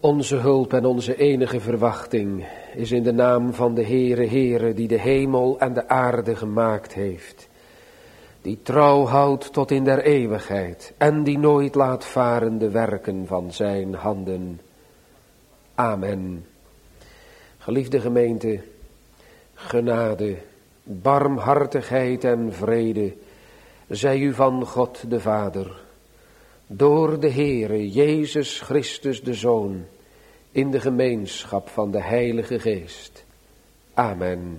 Onze hulp en onze enige verwachting is in de naam van de Heere, die de hemel en de aarde gemaakt heeft. Die trouw houdt tot in der eeuwigheid en die nooit laat varen de werken van zijn handen. Amen. Geliefde gemeente, genade, barmhartigheid en vrede zij u van God de Vader, door de Heere Jezus Christus de Zoon, in de gemeenschap van de Heilige Geest. Amen.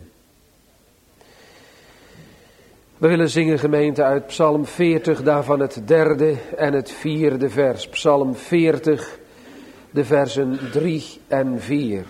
We willen zingen, gemeente, uit Psalm 40, daarvan het 3e en het 4e vers. Psalm 40, de versen 3 en 4.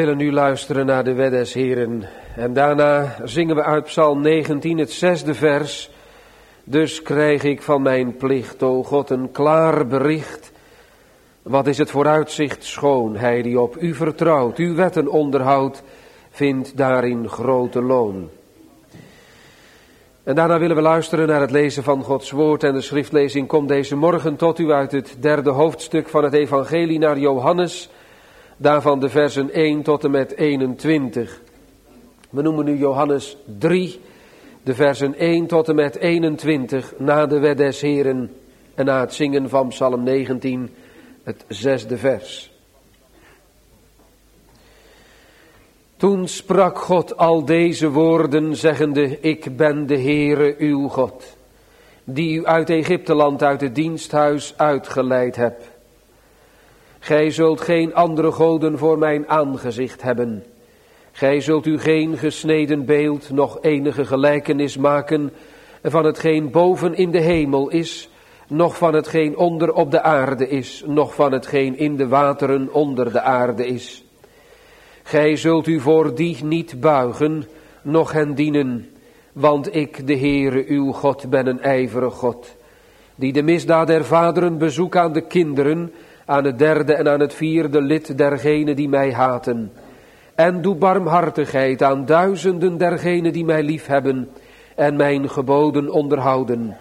willen nu luisteren naar de wet des Heren. En daarna zingen we uit Psalm 19, het 6e vers. Dus krijg ik van mijn plicht, o God, een klaar bericht. Wat is het vooruitzicht schoon, hij die op u vertrouwt, uw wetten onderhoudt, vindt daarin grote loon. En daarna willen we luisteren naar het lezen van Gods woord. En de schriftlezing komt deze morgen tot u uit het 3e hoofdstuk van het evangelie naar Johannes. Daarvan de versen 1 tot en met 21. We noemen nu Johannes 3, de versen 1 tot en met 21, na de wet des Heren en na het zingen van Psalm 19, het 6e vers. Toen sprak God al deze woorden, zeggende, ik ben de Heere uw God, die u uit Egypteland, uit het diensthuis uitgeleid heb. Gij zult geen andere goden voor mijn aangezicht hebben. Gij zult u geen gesneden beeld, noch enige gelijkenis maken van hetgeen boven in de hemel is, noch van hetgeen onder op de aarde is, noch van hetgeen in de wateren onder de aarde is. Gij zult u voor die niet buigen, noch hen dienen, want ik, de Heere uw God, ben een ijverig God, die de misdaad der vaderen bezoek aan de kinderen, aan het 3e en aan het 4e lid dergenen die mij haten. En doe barmhartigheid aan duizenden dergenen die mij liefhebben en mijn geboden onderhouden.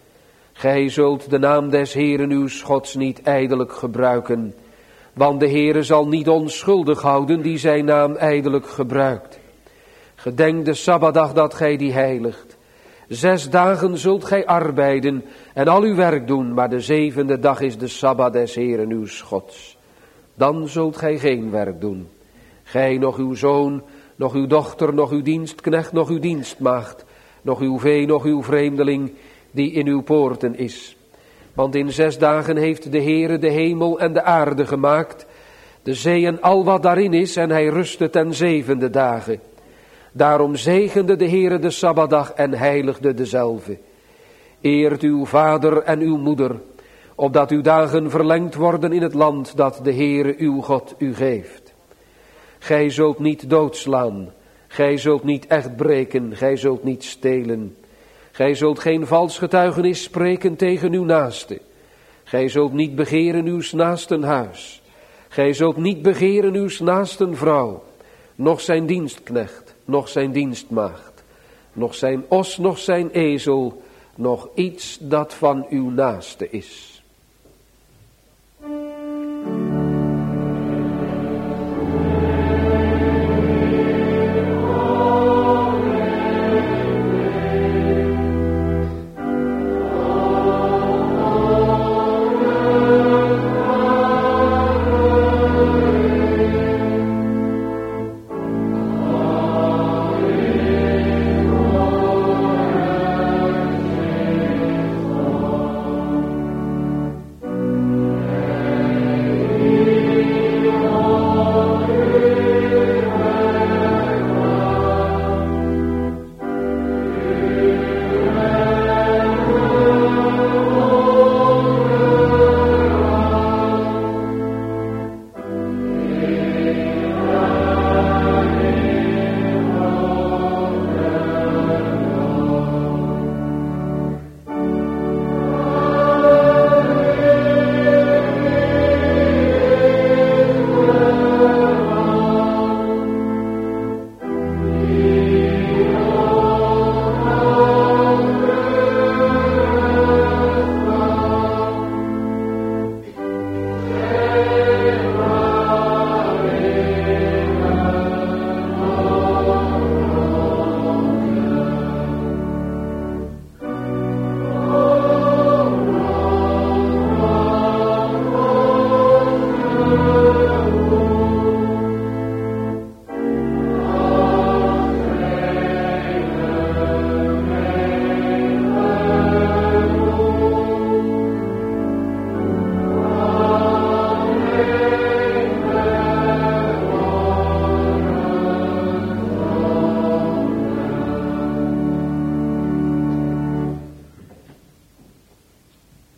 Gij zult de naam des Heeren uw Gods niet ijdelijk gebruiken, want de Heere zal niet onschuldig houden die zijn naam ijdelijk gebruikt. Gedenk de Sabbatdag dat gij die heiligt. 6 dagen zult gij arbeiden en al uw werk doen, maar de 7e dag is de Sabbat des Heeren uw Gods. Dan zult gij geen werk doen. Gij, nog uw zoon, nog uw dochter, nog uw dienstknecht, nog uw dienstmaagd, nog uw vee, nog uw vreemdeling, die in uw poorten is. Want in 6 dagen heeft de Heere de hemel en de aarde gemaakt, de zee en al wat daarin is, en hij rustte ten 7e dagen. Daarom zegende de Heere de Sabbatdag en heiligde dezelve. Eert uw vader en uw moeder, opdat uw dagen verlengd worden in het land dat de Heere uw God u geeft. Gij zult niet doodslaan, gij zult niet echt breken, gij zult niet stelen. Gij zult geen vals getuigenis spreken tegen uw naaste. Gij zult niet begeren uw naasten huis. Gij zult niet begeren uw naasten vrouw, noch zijn dienstknecht, noch zijn dienstmaagd, noch zijn os, noch zijn ezel, noch iets dat van uw naaste is.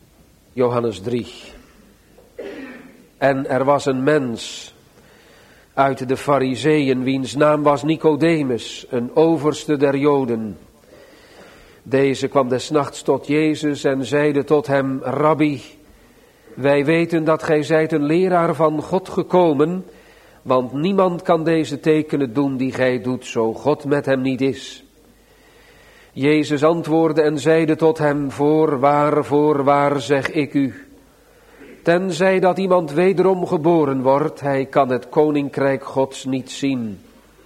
Johannes 3. En er was een mens uit de Farizeeën, wiens naam was Nicodemus, een overste der Joden. Deze kwam des nachts tot Jezus en zeide tot hem: Rabbi, wij weten dat gij zijt een leraar van God gekomen, want niemand kan deze tekenen doen die gij doet, zo God met hem niet is. Jezus antwoordde en zeide tot hem: voorwaar zeg ik u, tenzij dat iemand wederom geboren wordt, hij kan het koninkrijk Gods niet zien.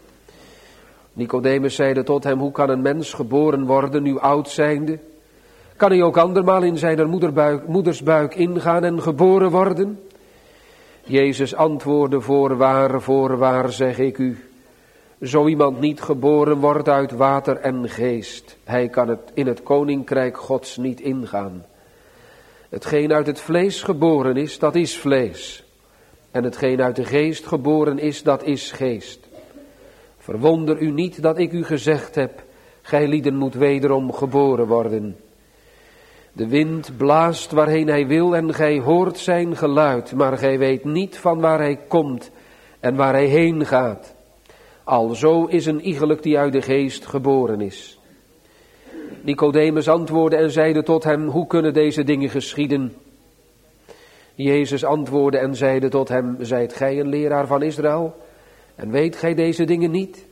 Nicodemus zeide tot hem: hoe kan een mens geboren worden, nu oud zijnde? Kan hij ook andermaal in zijn moedersbuik ingaan en geboren worden? Jezus antwoordde: voorwaar zeg ik u, zo iemand niet geboren wordt uit water en geest, hij kan het in het koninkrijk Gods niet ingaan. Hetgeen uit het vlees geboren is, dat is vlees. En hetgeen uit de geest geboren is, dat is geest. Verwonder u niet dat ik u gezegd heb, gij lieden moet wederom geboren worden. De wind blaast waarheen hij wil en gij hoort zijn geluid, maar gij weet niet van waar hij komt en waar hij heen gaat. Alzo is een iegelijk die uit de geest geboren is. Nicodemus antwoordde en zeide tot hem: hoe kunnen deze dingen geschieden? Jezus antwoordde en zeide tot hem: zijt gij een leraar van Israël en weet gij deze dingen niet?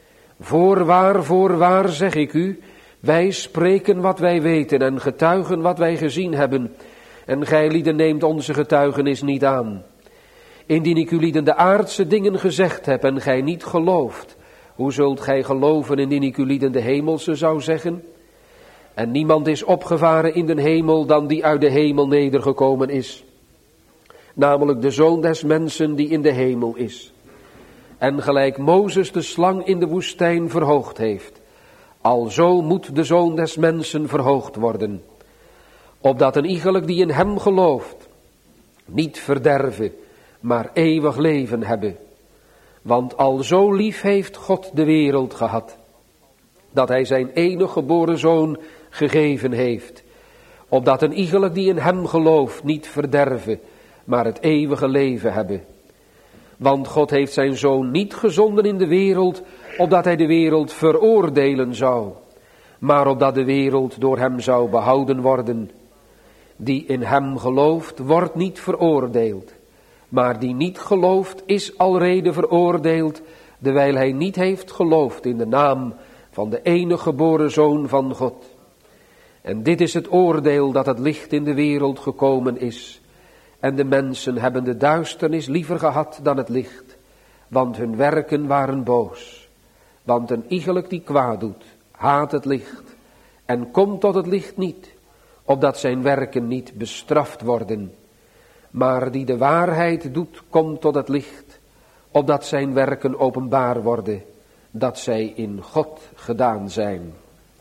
Voorwaar zeg ik u, wij spreken wat wij weten en getuigen wat wij gezien hebben, en gij lieden neemt onze getuigenis niet aan. Indien ik u lieden de aardse dingen gezegd heb en gij niet gelooft, hoe zult gij geloven indien ik u lieden de hemelse zou zeggen? En niemand is opgevaren in de hemel dan die uit de hemel nedergekomen is, namelijk de Zoon des mensen die in de hemel is. En gelijk Mozes de slang in de woestijn verhoogd heeft, alzo moet de Zoon des mensen verhoogd worden, opdat een iegelijk die in hem gelooft niet verderven, maar eeuwig leven hebben. Want alzo lief heeft God de wereld gehad, dat hij zijn enige geboren Zoon gegeven heeft, opdat een iegelijk die in hem gelooft niet verderven, maar het eeuwige leven hebben. Want God heeft zijn Zoon niet gezonden in de wereld, opdat hij de wereld veroordelen zou, maar opdat de wereld door hem zou behouden worden. Die in hem gelooft, wordt niet veroordeeld, maar die niet gelooft, is alrede veroordeeld, dewijl hij niet heeft geloofd in de naam van de enige geboren Zoon van God. En dit is het oordeel, dat het licht in de wereld gekomen is, en de mensen hebben de duisternis liever gehad dan het licht, want hun werken waren boos. Want een iegelijk die kwaad doet, haat het licht, en komt tot het licht niet, opdat zijn werken niet bestraft worden. Maar die de waarheid doet, komt tot het licht, opdat zijn werken openbaar worden, dat zij in God gedaan zijn.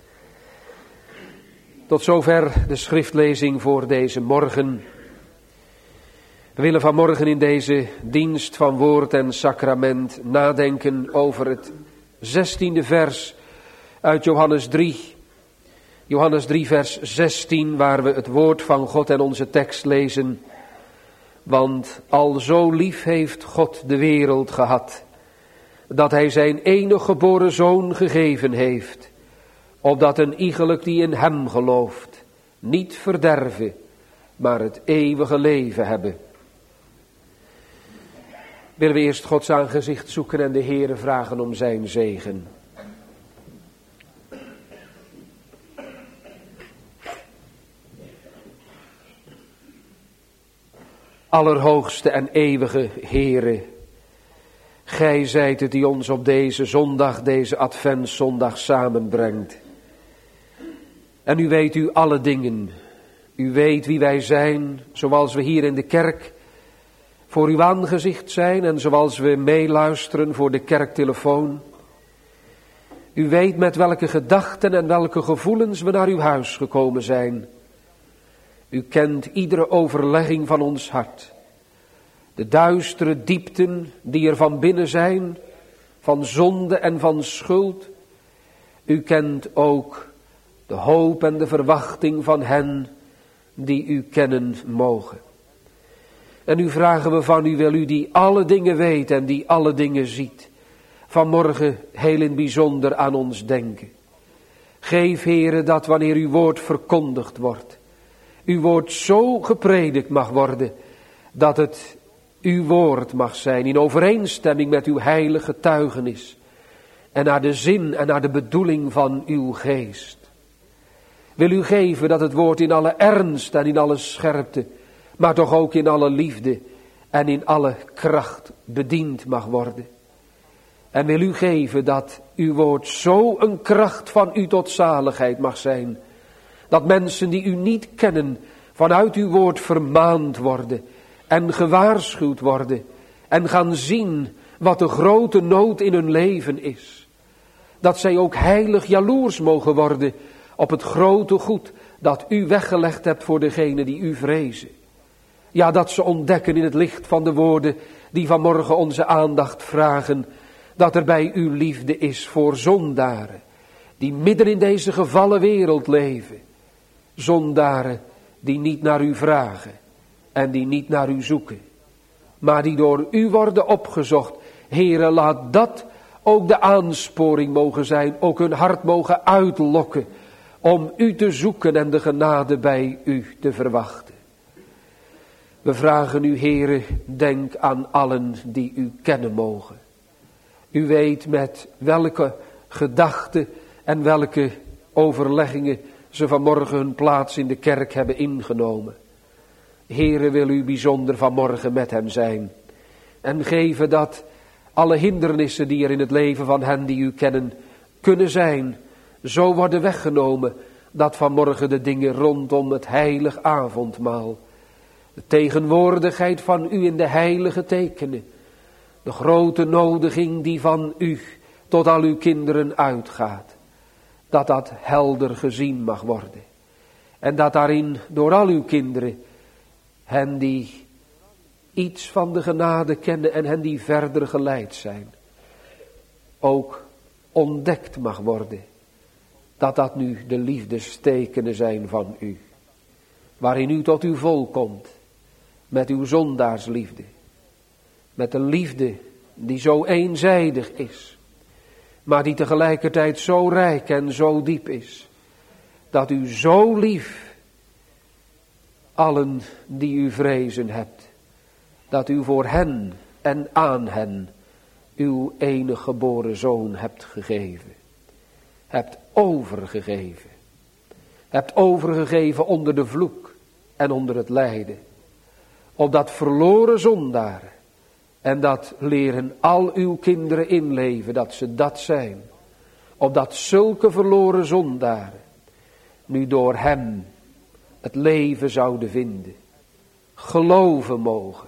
Tot zover de schriftlezing voor deze morgen. We willen vanmorgen in deze dienst van woord en sacrament nadenken over het 16e vers uit Johannes 3. Johannes 3 vers 16, waar we het woord van God en onze tekst lezen. Want alzo lief heeft God de wereld gehad, dat hij zijn enige geboren Zoon gegeven heeft, opdat een iegelijk die in hem gelooft niet verderven, maar het eeuwige leven hebben. Willen we eerst Gods aangezicht zoeken en de Heere vragen om zijn zegen. Allerhoogste en eeuwige Heere, gij zijt het die ons op deze zondag, deze adventszondag samenbrengt. En u weet u alle dingen. U weet wie wij zijn, zoals we hier in de kerk voor uw aangezicht zijn en zoals we meeluisteren voor de kerktelefoon. U weet met welke gedachten en welke gevoelens we naar uw huis gekomen zijn. U kent iedere overlegging van ons hart. De duistere diepten die er van binnen zijn, van zonde en van schuld. U kent ook de hoop en de verwachting van hen die u kennen mogen. En nu vragen we van u, wil u die alle dingen weet en die alle dingen ziet, vanmorgen heel in het bijzonder aan ons denken. Geef, Heere, dat wanneer uw woord verkondigd wordt, uw woord zo gepredikt mag worden, dat het uw woord mag zijn in overeenstemming met uw heilige getuigenis en naar de zin en naar de bedoeling van uw geest. Wil u geven dat het woord in alle ernst en in alle scherpte, maar toch ook in alle liefde en in alle kracht bediend mag worden. En wil u geven dat uw woord zo een kracht van u tot zaligheid mag zijn, dat mensen die u niet kennen vanuit uw woord vermaand worden en gewaarschuwd worden en gaan zien wat de grote nood in hun leven is. Dat zij ook heilig jaloers mogen worden op het grote goed dat u weggelegd hebt voor degenen die u vrezen. Ja, dat ze ontdekken in het licht van de woorden die vanmorgen onze aandacht vragen, dat er bij u liefde is voor zondaren, die midden in deze gevallen wereld leven. Zondaren die niet naar u vragen en die niet naar u zoeken, maar die door u worden opgezocht. Heere, laat dat ook de aansporing mogen zijn, ook hun hart mogen uitlokken om u te zoeken en de genade bij u te verwachten. We vragen u, Heere, denk aan allen die u kennen mogen. U weet met welke gedachten en welke overleggingen ze vanmorgen hun plaats in de kerk hebben ingenomen. Heere, wil u bijzonder vanmorgen met hen zijn en geven dat alle hindernissen die er in het leven van hen die u kennen kunnen zijn, zo worden weggenomen dat vanmorgen de dingen rondom het heilig avondmaal, de tegenwoordigheid van u in de heilige tekenen, de grote nodiging die van u tot al uw kinderen uitgaat, dat dat helder gezien mag worden. En dat daarin door al uw kinderen, hen die iets van de genade kennen en hen die verder geleid zijn, ook ontdekt mag worden. Dat dat nu de liefdestekenen zijn van u. Waarin u tot uw volk komt. Met uw zondaarsliefde. Met een liefde die zo eenzijdig is. Maar die tegelijkertijd zo rijk en zo diep is. Dat u zo lief allen die u vrezen hebt. Dat u voor hen en aan hen uw enige geboren zoon hebt gegeven. Hebt overgegeven. Hebt overgegeven onder de vloek en onder het lijden. Opdat verloren zondaren, en dat leren al uw kinderen inleven, dat ze dat zijn. Opdat zulke verloren zondaren nu door hem het leven zouden vinden. Geloven mogen.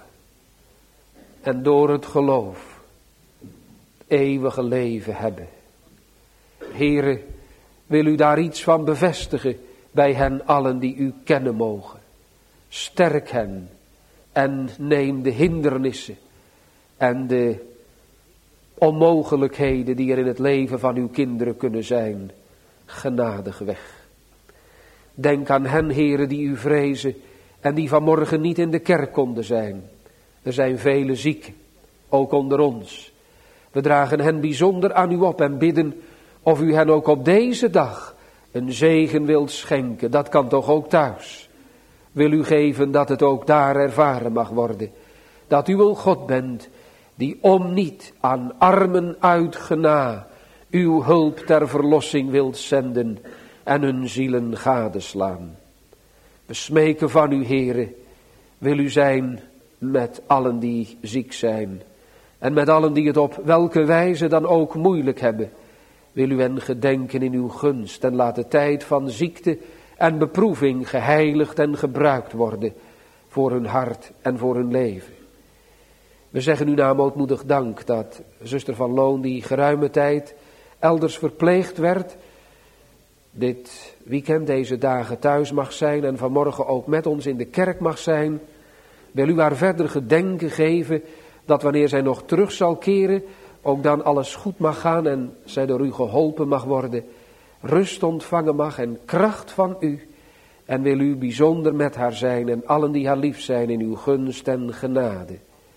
En door het geloof het eeuwige leven hebben. Heere, wil u daar iets van bevestigen bij hen allen die u kennen mogen. Sterk hen en neem de hindernissen en de onmogelijkheden die er in het leven van uw kinderen kunnen zijn, genadig weg. Denk aan hen, Heere, die u vrezen en die vanmorgen niet in de kerk konden zijn. Er zijn vele zieken, ook onder ons. We dragen hen bijzonder aan u op en bidden of u hen ook op deze dag een zegen wilt schenken. Dat kan toch ook thuis. Wil u geven dat het ook daar ervaren mag worden. Dat u een God bent die om niet aan armen uit gena uw hulp ter verlossing wilt zenden en hun zielen gadeslaan. We smeken van u, Heere, wil u zijn met allen die ziek zijn en met allen die het op welke wijze dan ook moeilijk hebben. Wil u hen gedenken in uw gunst en laat de tijd van ziekte en beproeving geheiligd en gebruikt worden voor hun hart en voor hun leven. We zeggen u naam ootmoedig dank dat zuster Van Loon, die geruime tijd elders verpleegd werd, dit weekend, deze dagen thuis mag zijn en vanmorgen ook met ons in de kerk mag zijn. Wil u haar verder gedenken geven dat wanneer zij nog terug zal keren, ook dan alles goed mag gaan en zij door u geholpen mag worden, rust ontvangen mag en kracht van u En wil u bijzonder met haar zijn en allen die haar lief zijn in uw gunst en genade.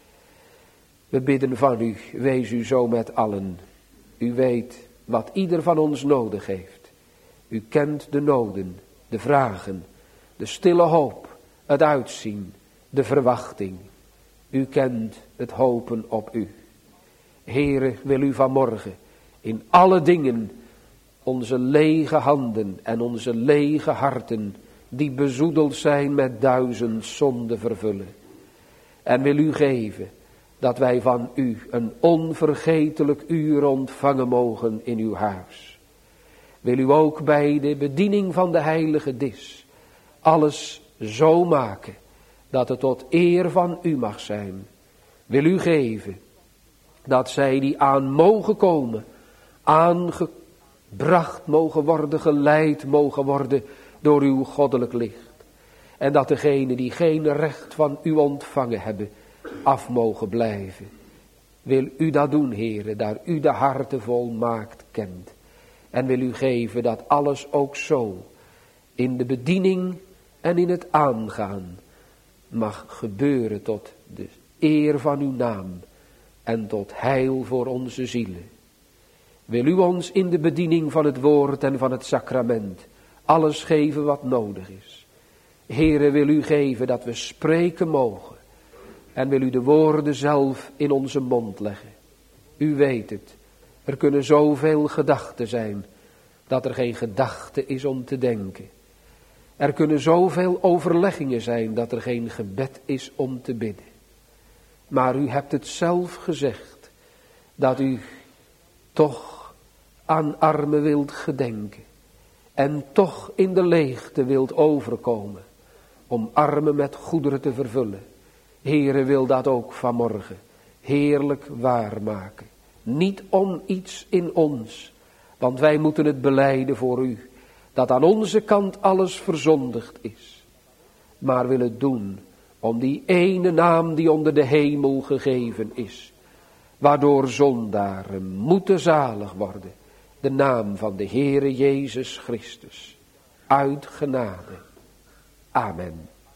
We bidden van u, wees u zo met allen. U weet wat ieder van ons nodig heeft. U kent de noden, de vragen, de stille hoop, het uitzien, de verwachting. U kent het hopen op u. Heere, wil u vanmorgen in alle dingen onze lege handen en onze lege harten, die bezoedeld zijn met 1000 zonden, vervullen. En wil u geven dat wij van u een onvergetelijk uur ontvangen mogen in uw huis. Wil u ook bij de bediening van de heilige dis alles zo maken dat het tot eer van u mag zijn. Wil u geven dat zij die aan mogen komen, aangebracht mogen worden, geleid mogen worden door uw goddelijk licht. En dat degenen die geen recht van u ontvangen hebben, af mogen blijven. Wil u dat doen, Heere, daar u de harten volmaakt kent. En wil u geven dat alles ook zo in de bediening en in het aangaan mag gebeuren tot de eer van uw naam en tot heil voor onze zielen. Wil u ons in de bediening van het woord en van het sacrament alles geven wat nodig is. Heere, wil u geven dat we spreken mogen. En wil u de woorden zelf in onze mond leggen. U weet het. Er kunnen zoveel gedachten zijn, dat er geen gedachte is om te denken. Er kunnen zoveel overleggingen zijn, dat er geen gebed is om te bidden. Maar u hebt het zelf gezegd, dat u toch aan armen wilt gedenken. En toch in de leegte wilt overkomen, om armen met goederen te vervullen. Heere, wil dat ook vanmorgen heerlijk waarmaken. Niet om iets in ons, want wij moeten het belijden voor u, dat aan onze kant alles verzondigd is. Maar wil het doen om die ene naam die onder de hemel gegeven is, waardoor zondaren moeten zalig worden. De naam van de Heere Jezus Christus, uit genade. Amen.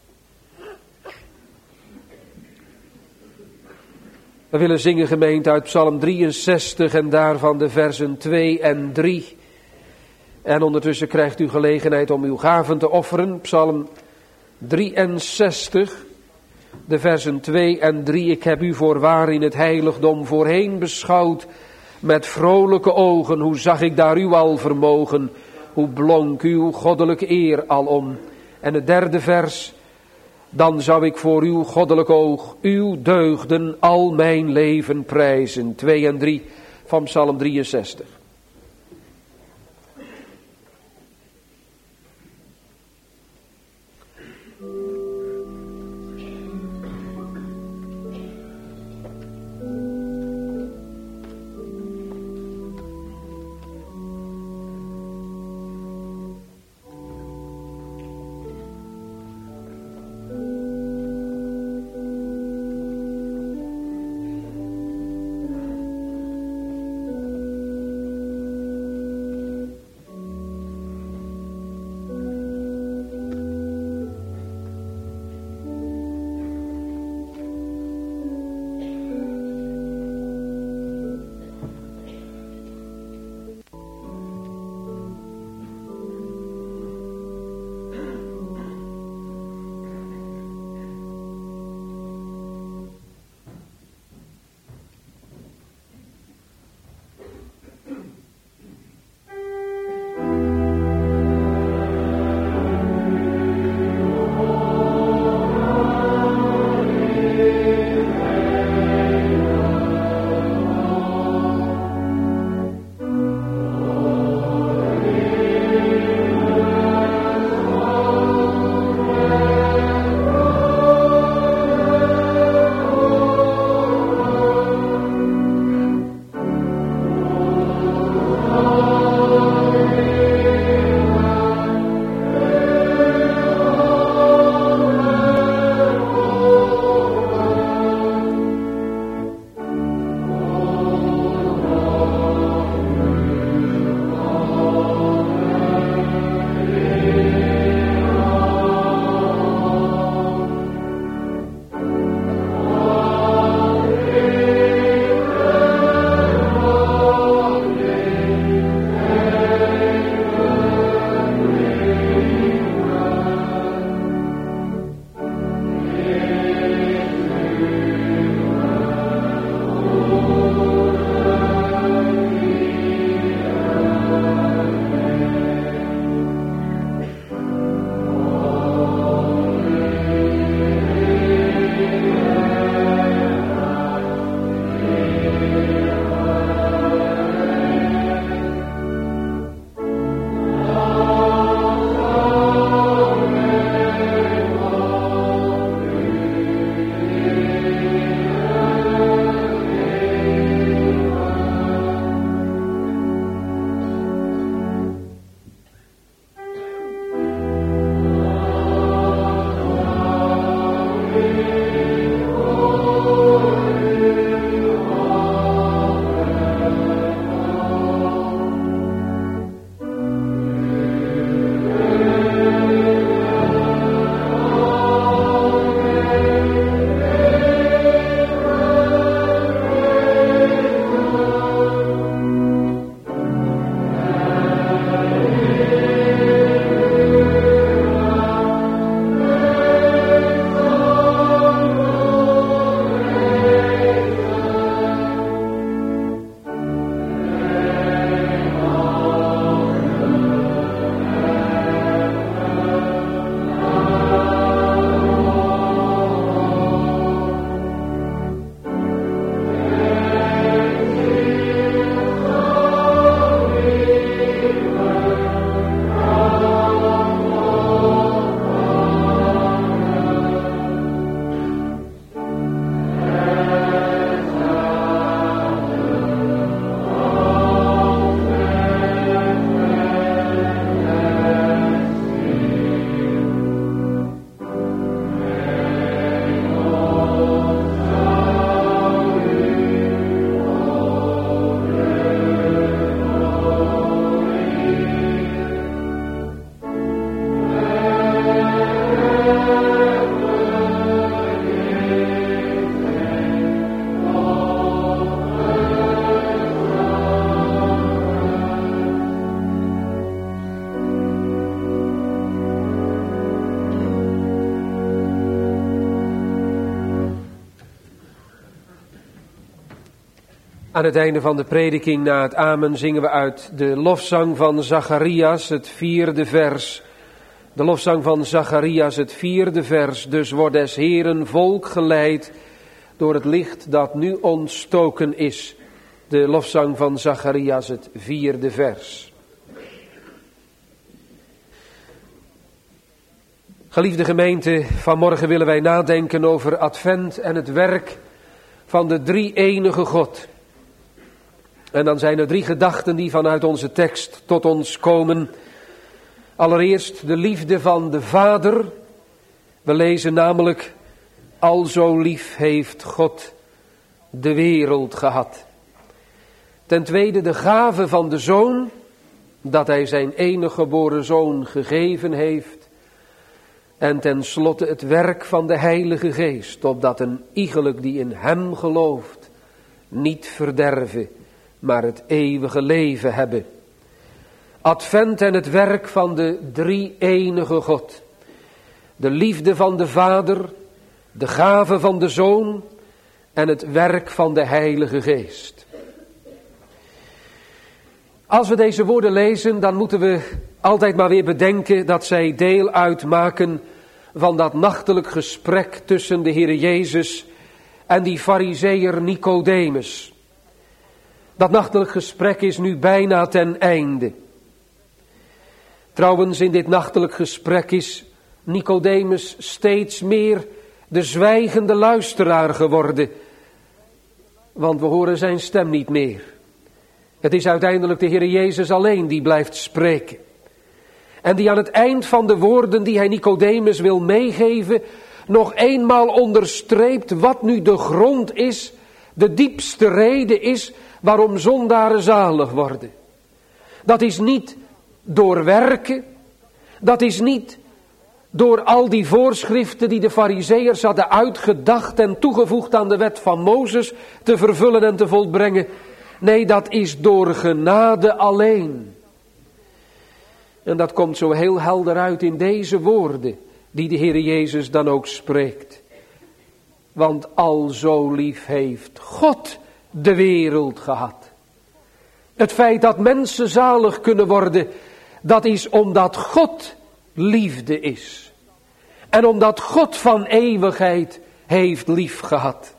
We willen zingen, gemeente, uit Psalm 63 en daarvan de versen 2 en 3. En ondertussen krijgt u gelegenheid om uw gaven te offeren. Psalm 63, de versen 2 en 3. Ik heb u voorwaar in het heiligdom voorheen beschouwd met vrolijke ogen. Hoe zag ik daar uw al vermogen, hoe blonk uw goddelijke eer alom. En het derde vers. Dan zou ik voor uw goddelijk oog, uw deugden, al mijn leven prijzen. 2 en 3 van Psalm 63. Aan het einde van de prediking na het amen zingen we uit de lofzang van Zacharias, het 4e vers. De lofzang van Zacharias, het 4e vers. Dus wordt des Heeren volk geleid door het licht dat nu ontstoken is. De lofzang van Zacharias, het 4e vers. Geliefde gemeente, vanmorgen willen wij nadenken over Advent en het werk van de drie-enige God. En dan zijn er 3 gedachten die vanuit onze tekst tot ons komen. Allereerst de liefde van de Vader. We lezen namelijk, alzo lief heeft God de wereld gehad. Ten tweede de gave van de Zoon, dat hij zijn enige geboren Zoon gegeven heeft. En ten slotte het werk van de Heilige Geest, opdat een iegelijk die in hem gelooft niet verderven, maar het eeuwige leven hebben. Advent en het werk van de drie-enige God. De liefde van de Vader, de gave van de Zoon en het werk van de Heilige Geest. Als we deze woorden lezen, dan moeten we altijd maar weer bedenken dat zij deel uitmaken van dat nachtelijk gesprek tussen de Heer Jezus en die Farizeeër Nicodemus. Dat nachtelijk gesprek is nu bijna ten einde. Trouwens, in dit nachtelijk gesprek is Nicodemus steeds meer de zwijgende luisteraar geworden. Want we horen zijn stem niet meer. Het is uiteindelijk de Heer Jezus alleen die blijft spreken. En die aan het eind van de woorden die hij Nicodemus wil meegeven, nog eenmaal onderstreept wat nu de grond is, de diepste reden is waarom zondaren zalig worden. Dat is niet door werken, dat is niet door al die voorschriften die de Farizeeërs hadden uitgedacht en toegevoegd aan de wet van Mozes te vervullen en te volbrengen. Nee, dat is door genade alleen. En dat komt zo heel helder uit in deze woorden die de Heer Jezus dan ook spreekt. Want alzo lief heeft God de wereld gehad. Het feit dat mensen zalig kunnen worden, dat is omdat God liefde is. En omdat God van eeuwigheid heeft lief gehad.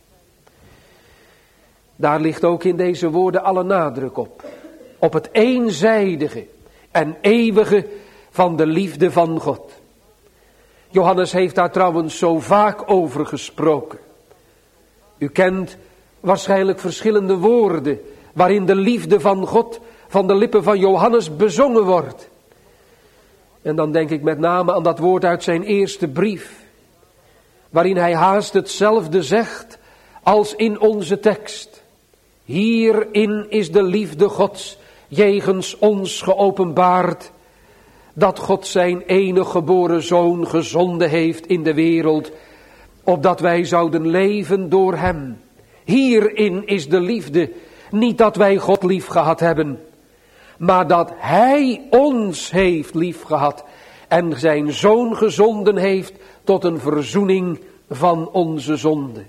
Daar ligt ook in deze woorden alle nadruk op. Op het eenzijdige en eeuwige van de liefde van God. Johannes heeft daar trouwens zo vaak over gesproken. U kent waarschijnlijk verschillende woorden waarin de liefde van God van de lippen van Johannes bezongen wordt. En dan denk ik met name aan dat woord uit zijn eerste brief, waarin hij haast hetzelfde zegt als in onze tekst. Hierin is de liefde Gods jegens ons geopenbaard, dat God zijn enige geboren Zoon gezonden heeft in de wereld, opdat wij zouden leven door hem. Hierin is de liefde, niet dat wij God lief gehad hebben, maar dat hij ons heeft lief gehad en zijn Zoon gezonden heeft tot een verzoening van onze zonde.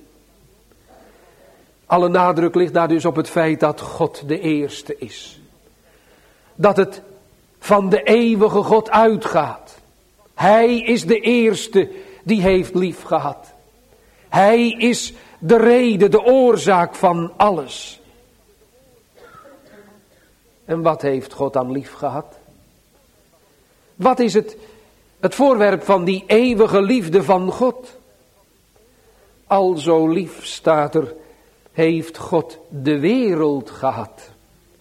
Alle nadruk ligt daar dus op het feit dat God de eerste is. Dat het van de eeuwige God uitgaat. Hij is de eerste die heeft lief gehad. Hij is de reden, de oorzaak van alles. En wat heeft God dan lief gehad? Wat is het voorwerp van die eeuwige liefde van God? Alzo lief staat er, heeft God de wereld gehad.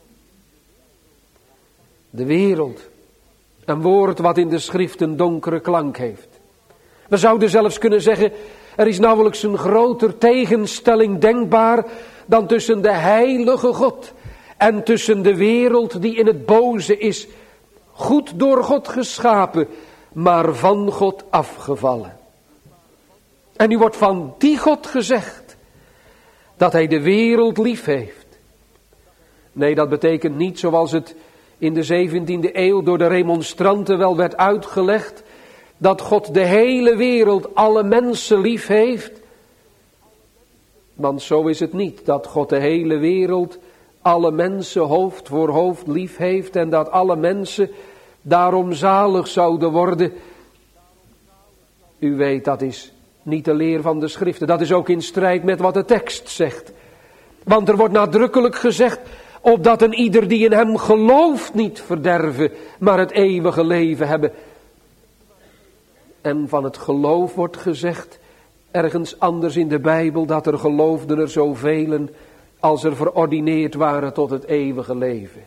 De wereld. Een woord wat in de schrift een donkere klank heeft. We zouden zelfs kunnen zeggen, er is nauwelijks een groter tegenstelling denkbaar dan tussen de heilige God en tussen de wereld die in het boze is, goed door God geschapen, maar van God afgevallen. En nu wordt van die God gezegd dat hij de wereld lief heeft. Nee, dat betekent niet zoals het in de 17e eeuw door de remonstranten wel werd uitgelegd, dat God de hele wereld, alle mensen lief heeft. Want zo is het niet dat God de hele wereld, alle mensen hoofd voor hoofd lief heeft en dat alle mensen daarom zalig zouden worden. U weet, dat is niet de leer van de schriften. Dat is ook in strijd met wat de tekst zegt. Want er wordt nadrukkelijk gezegd, opdat een ieder die in hem gelooft niet verderven, maar het eeuwige leven hebben. En van het geloof wordt gezegd, ergens anders in de Bijbel, dat er geloofden er zoveel als er verordineerd waren tot het eeuwige leven.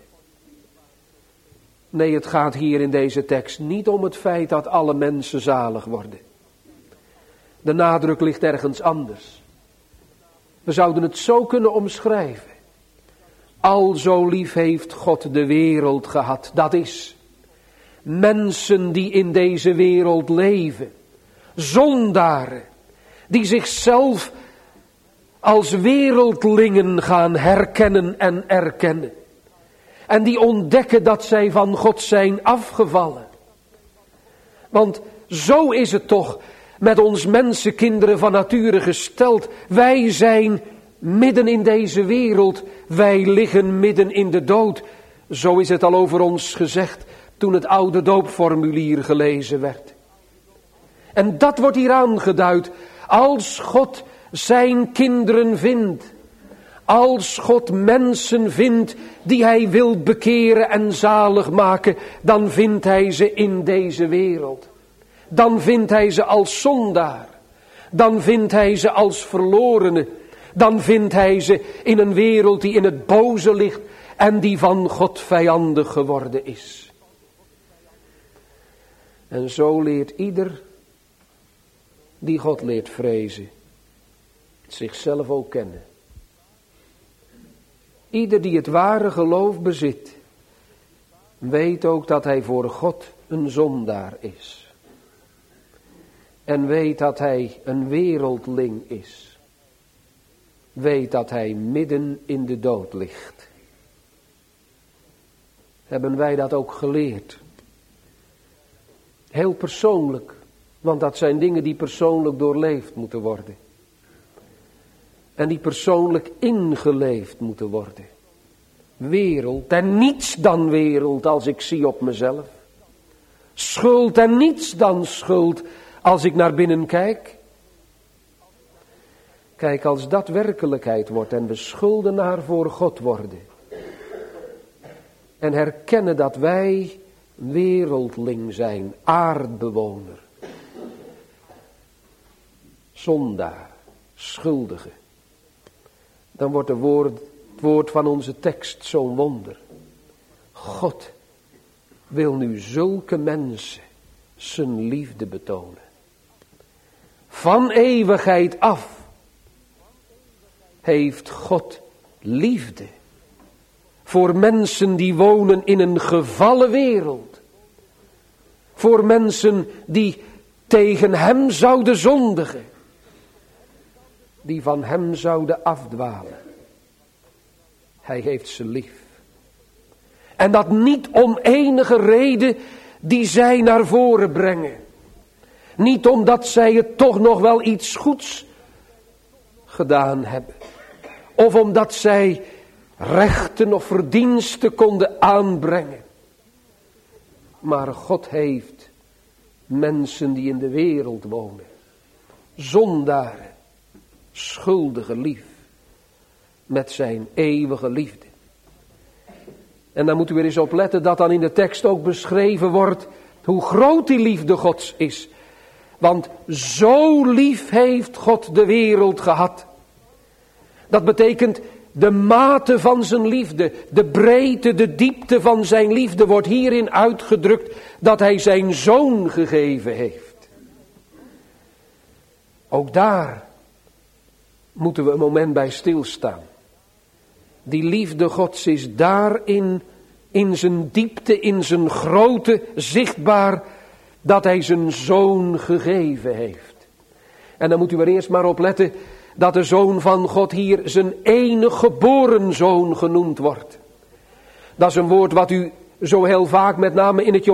Nee, het gaat hier in deze tekst niet om het feit dat alle mensen zalig worden. De nadruk ligt ergens anders. We zouden het zo kunnen omschrijven. Al zo lief heeft God de wereld gehad. Dat is mensen die in deze wereld leven. Zondaren. Die zichzelf als wereldlingen gaan herkennen en erkennen. En die ontdekken dat zij van God zijn afgevallen. Want zo is het toch met ons mensenkinderen van nature gesteld. Wij zijn midden in deze wereld. Wij liggen midden in de dood. Zo is het al over ons gezegd toen het oude doopformulier gelezen werd. En dat wordt hier aangeduid. Als God zijn kinderen vindt. Als God mensen vindt die hij wil bekeren en zalig maken. Dan vindt hij ze in deze wereld. Dan vindt hij ze als zondaar. Dan vindt hij ze als verlorenen. Dan vindt hij ze in een wereld die in het boze ligt en die van God vijandig geworden is. En zo leert ieder die God leert vrezen, zichzelf ook kennen. Ieder die het ware geloof bezit, weet ook dat hij voor God een zondaar is. En weet dat hij een wereldling is. Weet dat hij midden in de dood ligt. Hebben wij dat ook geleerd? Heel persoonlijk, want dat zijn dingen die persoonlijk doorleefd moeten worden. En die persoonlijk ingeleefd moeten worden. Wereld en niets dan wereld als ik zie op mezelf. Schuld en niets dan schuld als ik naar binnen kijk. Kijk, als dat werkelijkheid wordt en we schuldenaar voor God worden. En herkennen dat wij wereldling zijn, aardbewoner. Zondaar, schuldige. Dan wordt het woord van onze tekst zo'n wonder. God wil nu zulke mensen zijn liefde betonen. Van eeuwigheid af heeft God liefde voor mensen die wonen in een gevallen wereld. Voor mensen die tegen hem zouden zondigen. Die van hem zouden afdwalen. Hij heeft ze lief. En dat niet om enige reden die zij naar voren brengen. Niet omdat zij het toch nog wel iets goeds gedaan hebben. Of omdat zij rechten of verdiensten konden aanbrengen. Maar God heeft mensen die in de wereld wonen. Zondaren, schuldigen lief. Met zijn eeuwige liefde. En dan moeten we er eens op letten dat dan in de tekst ook beschreven wordt hoe groot die liefde Gods is. Want zo lief heeft God de wereld gehad. Dat betekent de mate van zijn liefde, de breedte, de diepte van zijn liefde wordt hierin uitgedrukt dat hij zijn zoon gegeven heeft. Ook daar moeten we een moment bij stilstaan. Die liefde Gods is daarin, in zijn diepte, in zijn grootte zichtbaar, dat hij zijn zoon gegeven heeft. En dan moet u er eerst maar op letten dat de zoon van God hier zijn enige geboren zoon genoemd wordt. Dat is een woord wat u zo heel vaak met name in het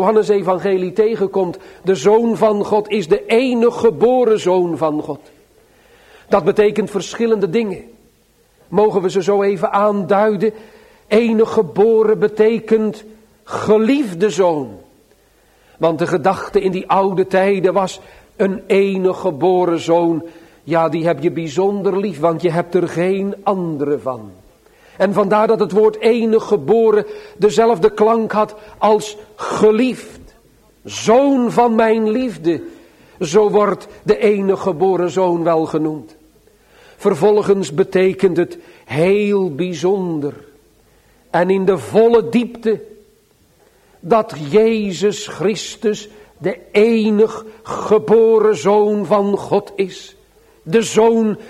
Dat betekent verschillende dingen. Mogen we ze zo even aanduiden? Enige geboren betekent geliefde zoon. Want de gedachte in die oude tijden was een enige geboren zoon. Ja, die heb je bijzonder lief, want je hebt er geen andere van. En vandaar dat het woord enige geboren dezelfde klank had als geliefd. Zoon van mijn liefde, zo wordt de enige geboren zoon wel genoemd. Vervolgens betekent het heel bijzonder en in de volle diepte dat Jezus Christus de enig geboren zoon van God is. De zoon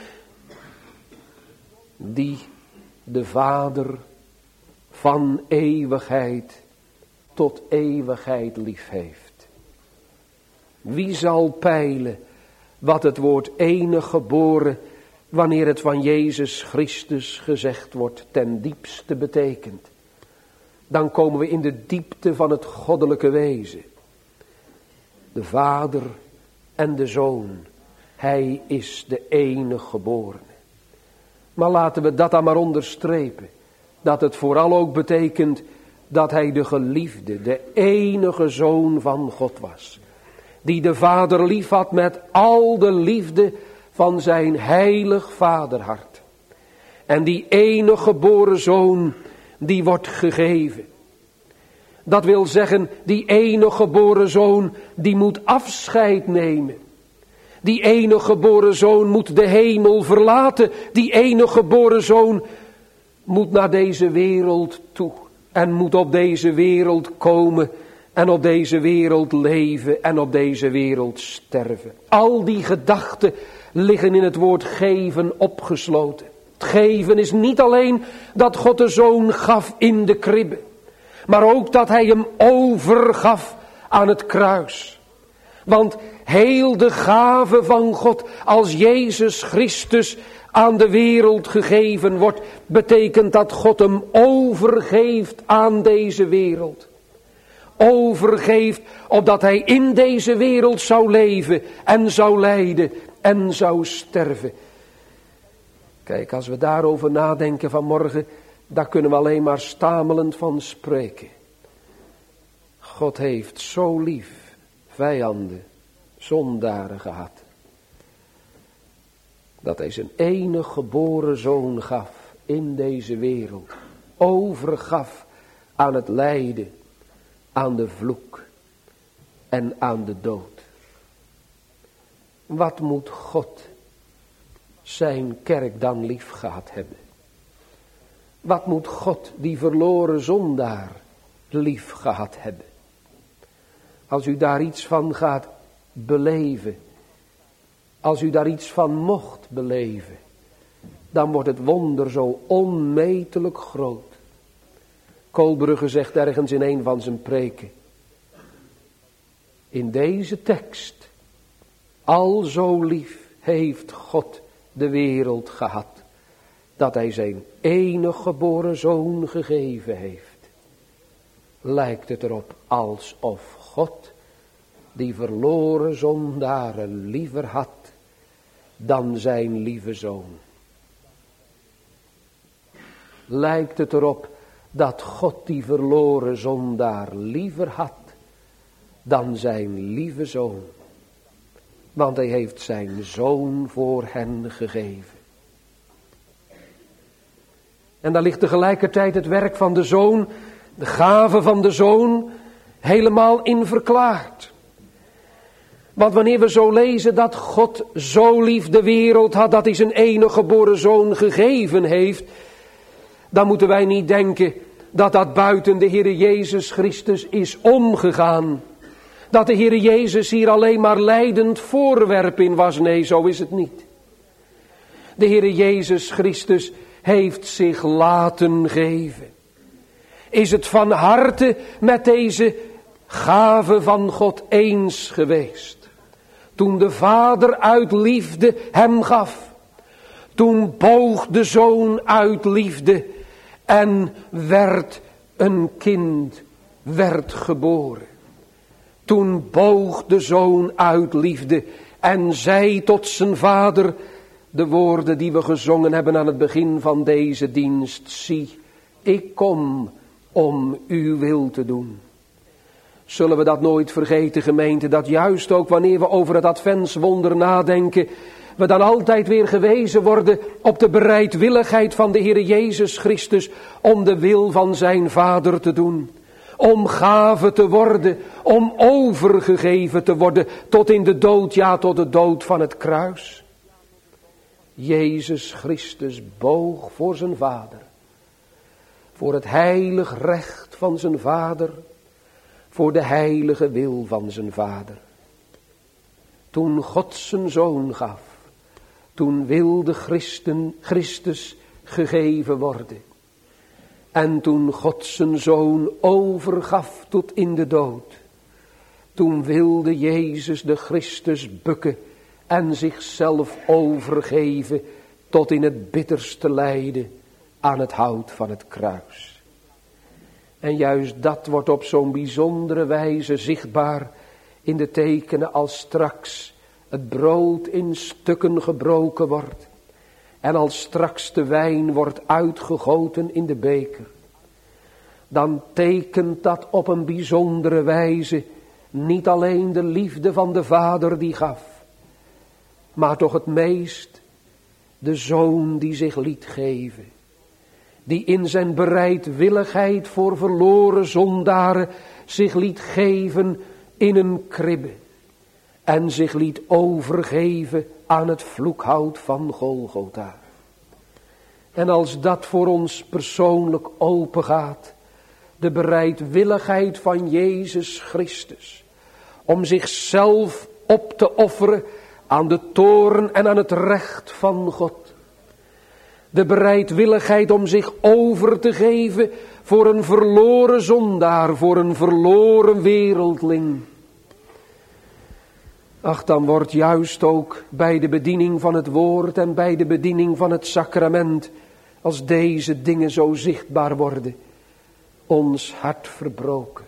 die de Vader van eeuwigheid tot eeuwigheid lief heeft. Wie zal peilen wat het woord enig geboren, wanneer het van Jezus Christus gezegd wordt, ten diepste betekent? Dan komen we in de diepte van het goddelijke wezen. De Vader en de Zoon, Hij is de enige geborene. Maar laten we dat dan maar onderstrepen, dat het vooral ook betekent dat Hij de geliefde, de enige Zoon van God was. Die de Vader lief had met al de liefde van zijn heilig vaderhart. En die enige geboren Zoon, die wordt gegeven. Dat wil zeggen, die enige geboren Zoon, die moet afscheid nemen. Die enige geboren Zoon moet de hemel verlaten. Die enige geboren Zoon moet naar deze wereld toe. En moet op deze wereld komen. En op deze wereld leven. En op deze wereld sterven. Al die gedachten liggen in het woord geven opgesloten. Het geven is niet alleen dat God de Zoon gaf in de kribbe. Maar ook dat Hij hem overgaf aan het kruis. Want heel de gave van God als Jezus Christus aan de wereld gegeven wordt, betekent dat God hem overgeeft aan deze wereld. Overgeeft opdat Hij in deze wereld zou leven en zou lijden en zou sterven. Kijk, als we daarover nadenken vanmorgen, daar kunnen we alleen maar stamelend van spreken. God heeft zo lief vijanden, zondaren gehad, dat Hij zijn enige geboren zoon gaf in deze wereld. Overgaf aan het lijden, aan de vloek en aan de dood. Wat moet God zijn kerk dan lief gehad hebben? Wat moet God die verloren zondaar lief gehad hebben? Als u daar iets van gaat beleven, als u daar iets van mocht beleven, dan wordt het wonder zo onmetelijk groot. Koolbrugge zegt ergens in een van zijn preken, in deze tekst, al zo lief heeft God de wereld gehad, dat Hij zijn enige geboren zoon gegeven heeft. Lijkt het erop alsof God die verloren zondaren liever had dan zijn lieve zoon. Lijkt het erop dat God die verloren zondaar liever had dan zijn lieve zoon. Want Hij heeft zijn zoon voor hen gegeven. En daar ligt tegelijkertijd het werk van de zoon, de gave van de zoon, helemaal in verklaard. Want wanneer we zo lezen dat God zo lief de wereld had, dat Hij zijn enige geboren zoon gegeven heeft, dan moeten wij niet denken dat dat buiten de Heere Jezus Christus is omgegaan. Dat de Heere Jezus hier alleen maar lijdend voorwerp in was. Nee, zo is het niet. De Heere Jezus Christus heeft zich laten geven. Is het van harte met deze gave van God eens geweest. Toen de Vader uit liefde hem gaf. Toen boog de Zoon uit liefde en werd een kind, werd geboren. Toen boog de Zoon uit liefde en zei tot zijn Vader, de woorden die we gezongen hebben aan het begin van deze dienst. Zie, ik kom om uw wil te doen. Zullen we dat nooit vergeten, gemeente, dat juist ook wanneer we over het adventswonder nadenken, we dan altijd weer gewezen worden op de bereidwilligheid van de Heer Jezus Christus om de wil van zijn Vader te doen. Om gave te worden, om overgegeven te worden tot in de dood, ja tot de dood van het kruis. Jezus Christus boog voor zijn Vader, voor het heilig recht van zijn Vader, voor de heilige wil van zijn Vader. Toen God zijn Zoon gaf, toen wilde Christus gegeven worden. En toen God zijn Zoon overgaf tot in de dood, toen wilde Jezus de Christus bukken en zichzelf overgeven tot in het bitterste lijden aan het hout van het kruis. En juist dat wordt op zo'n bijzondere wijze zichtbaar in de tekenen als straks het brood in stukken gebroken wordt. En als straks de wijn wordt uitgegoten in de beker. Dan tekent dat op een bijzondere wijze niet alleen de liefde van de Vader die gaf. Maar toch het meest de Zoon die zich liet geven. Die in zijn bereidwilligheid voor verloren zondaren zich liet geven in een kribbe. En zich liet overgeven aan het vloekhout van Golgotha. En als dat voor ons persoonlijk open gaat, de bereidwilligheid van Jezus Christus, om zichzelf op te offeren aan de toorn en aan het recht van God. De bereidwilligheid om zich over te geven voor een verloren zondaar, voor een verloren wereldling. Ach, dan wordt juist ook bij de bediening van het woord en bij de bediening van het sacrament, als deze dingen zo zichtbaar worden, ons hart verbroken.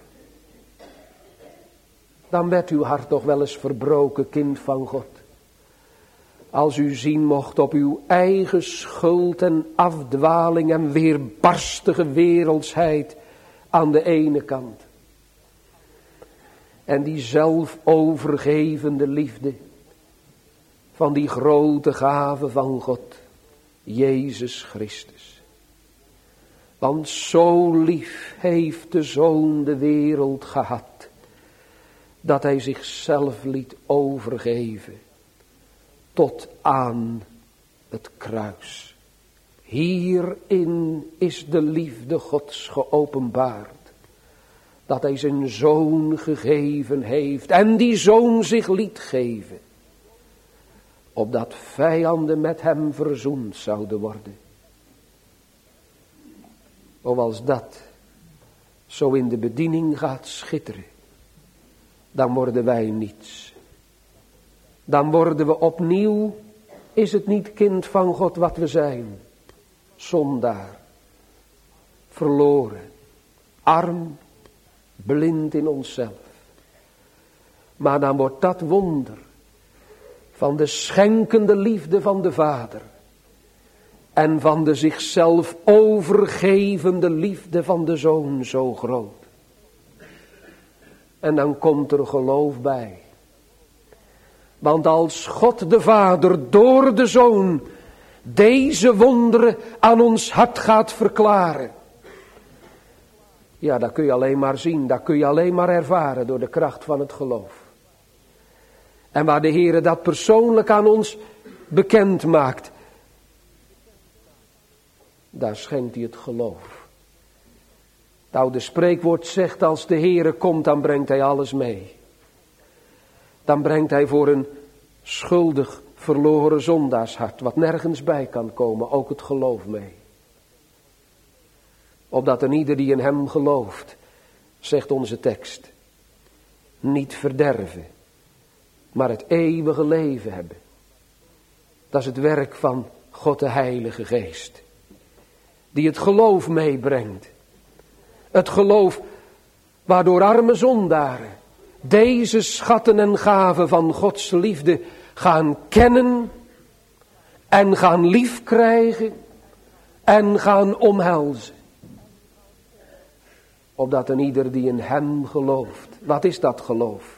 Dan werd uw hart toch wel eens verbroken, kind van God. Als u zien mocht op uw eigen schuld en afdwaling en weerbarstige wereldsheid aan de ene kant. En die zelfovergevende liefde van die grote gave van God, Jezus Christus. Want zo lief heeft de Zoon de wereld gehad, dat hij zichzelf liet overgeven tot aan het kruis. Hierin is de liefde Gods geopenbaard. Dat hij zijn Zoon gegeven heeft. En die Zoon zich liet geven. Opdat vijanden met hem verzoend zouden worden. O, als dat zo in de bediening gaat schitteren. Dan worden wij niets. Dan worden we opnieuw, is het niet kind van God wat we zijn. Zondaar. Verloren. Arm. Blind in onszelf. Maar dan wordt dat wonder van de schenkende liefde van de Vader en van de zichzelf overgevende liefde van de Zoon zo groot. En dan komt er geloof bij. Want als God de Vader door de Zoon deze wonderen aan ons hart gaat verklaren. Ja, dat kun je alleen maar zien, dat kun je alleen maar ervaren door de kracht van het geloof. En waar de Heere dat persoonlijk aan ons bekend maakt, daar schenkt hij het geloof. Het oude spreekwoord zegt, als de Heere komt, dan brengt hij alles mee. Dan brengt hij voor een schuldig verloren zondaarshart, wat nergens bij kan komen, ook het geloof mee. Opdat een ieder die in hem gelooft, zegt onze tekst, niet verderven, maar het eeuwige leven hebben. Dat is het werk van God de Heilige Geest. Die het geloof meebrengt. Het geloof waardoor arme zondaren deze schatten en gaven van Gods liefde gaan kennen en gaan liefkrijgen en gaan omhelzen. Opdat een ieder die in hem gelooft. Wat is dat geloof?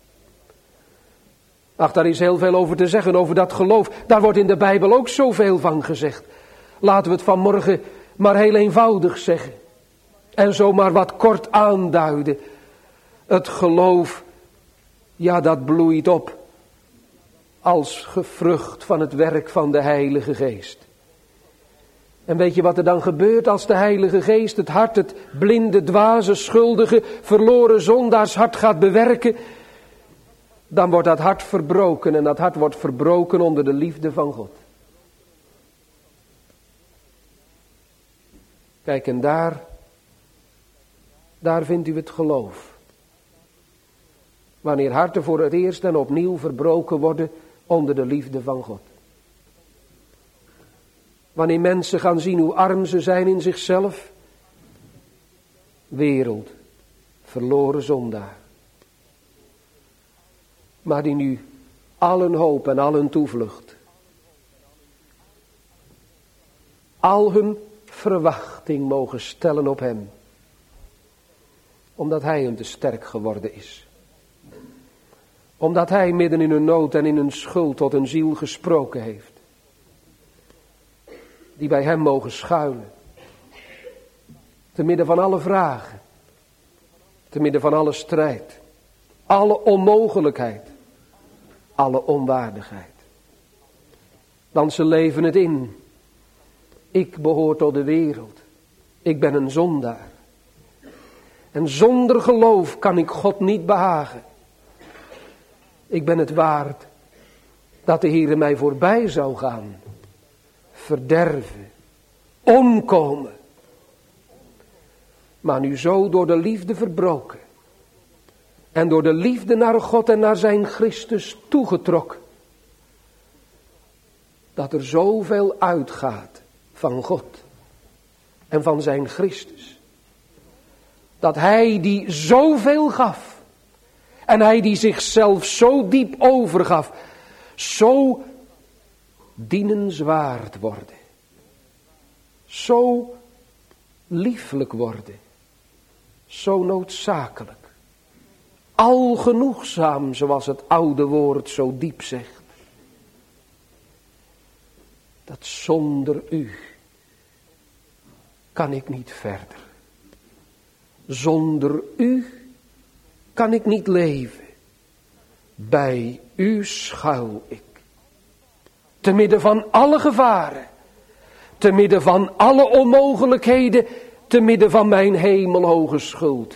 Ach, daar is heel veel over te zeggen, over dat geloof. Daar wordt in de Bijbel ook zoveel van gezegd. Laten we het vanmorgen maar heel eenvoudig zeggen. En zomaar wat kort aanduiden. Het geloof, ja, dat bloeit op als vrucht van het werk van de Heilige Geest. En weet je wat er dan gebeurt als de Heilige Geest het hart, het blinde, dwaze, schuldige, verloren zondaarshart gaat bewerken? Dan wordt dat hart verbroken en dat hart wordt verbroken onder de liefde van God. Kijk, en daar vindt u het geloof. Wanneer harten voor het eerst en opnieuw verbroken worden onder de liefde van God. Wanneer mensen gaan zien hoe arm ze zijn in zichzelf. Wereld, verloren zondaar. Maar die nu al hun hoop en al hun toevlucht, al hun verwachting mogen stellen op hem. Omdat hij hun te sterk geworden is. Omdat hij midden in hun nood en in hun schuld tot hun ziel gesproken heeft. Die bij hem mogen schuilen. Te midden van alle vragen. Te midden van alle strijd. Alle onmogelijkheid. Alle onwaardigheid. Want ze leven het in. Ik behoor tot de wereld. Ik ben een zondaar. En zonder geloof kan ik God niet behagen. Ik ben het waard dat de Heere mij voorbij zou gaan. Verderven. Omkomen. Maar nu zo door de liefde verbroken. En door de liefde naar God en naar zijn Christus toegetrokken. Dat er zoveel uitgaat van God. En van zijn Christus. Dat hij die zoveel gaf. En hij die zichzelf zo diep overgaf. Zo dienenswaard worden. Zo lieflijk worden. Zo noodzakelijk. Algenoegzaam, zoals het oude woord zo diep zegt. Dat zonder u kan ik niet verder. Zonder u kan ik niet leven. Bij u schuil ik. Te midden van alle gevaren. Te midden van alle onmogelijkheden. Te midden van mijn hemelhoge schuld.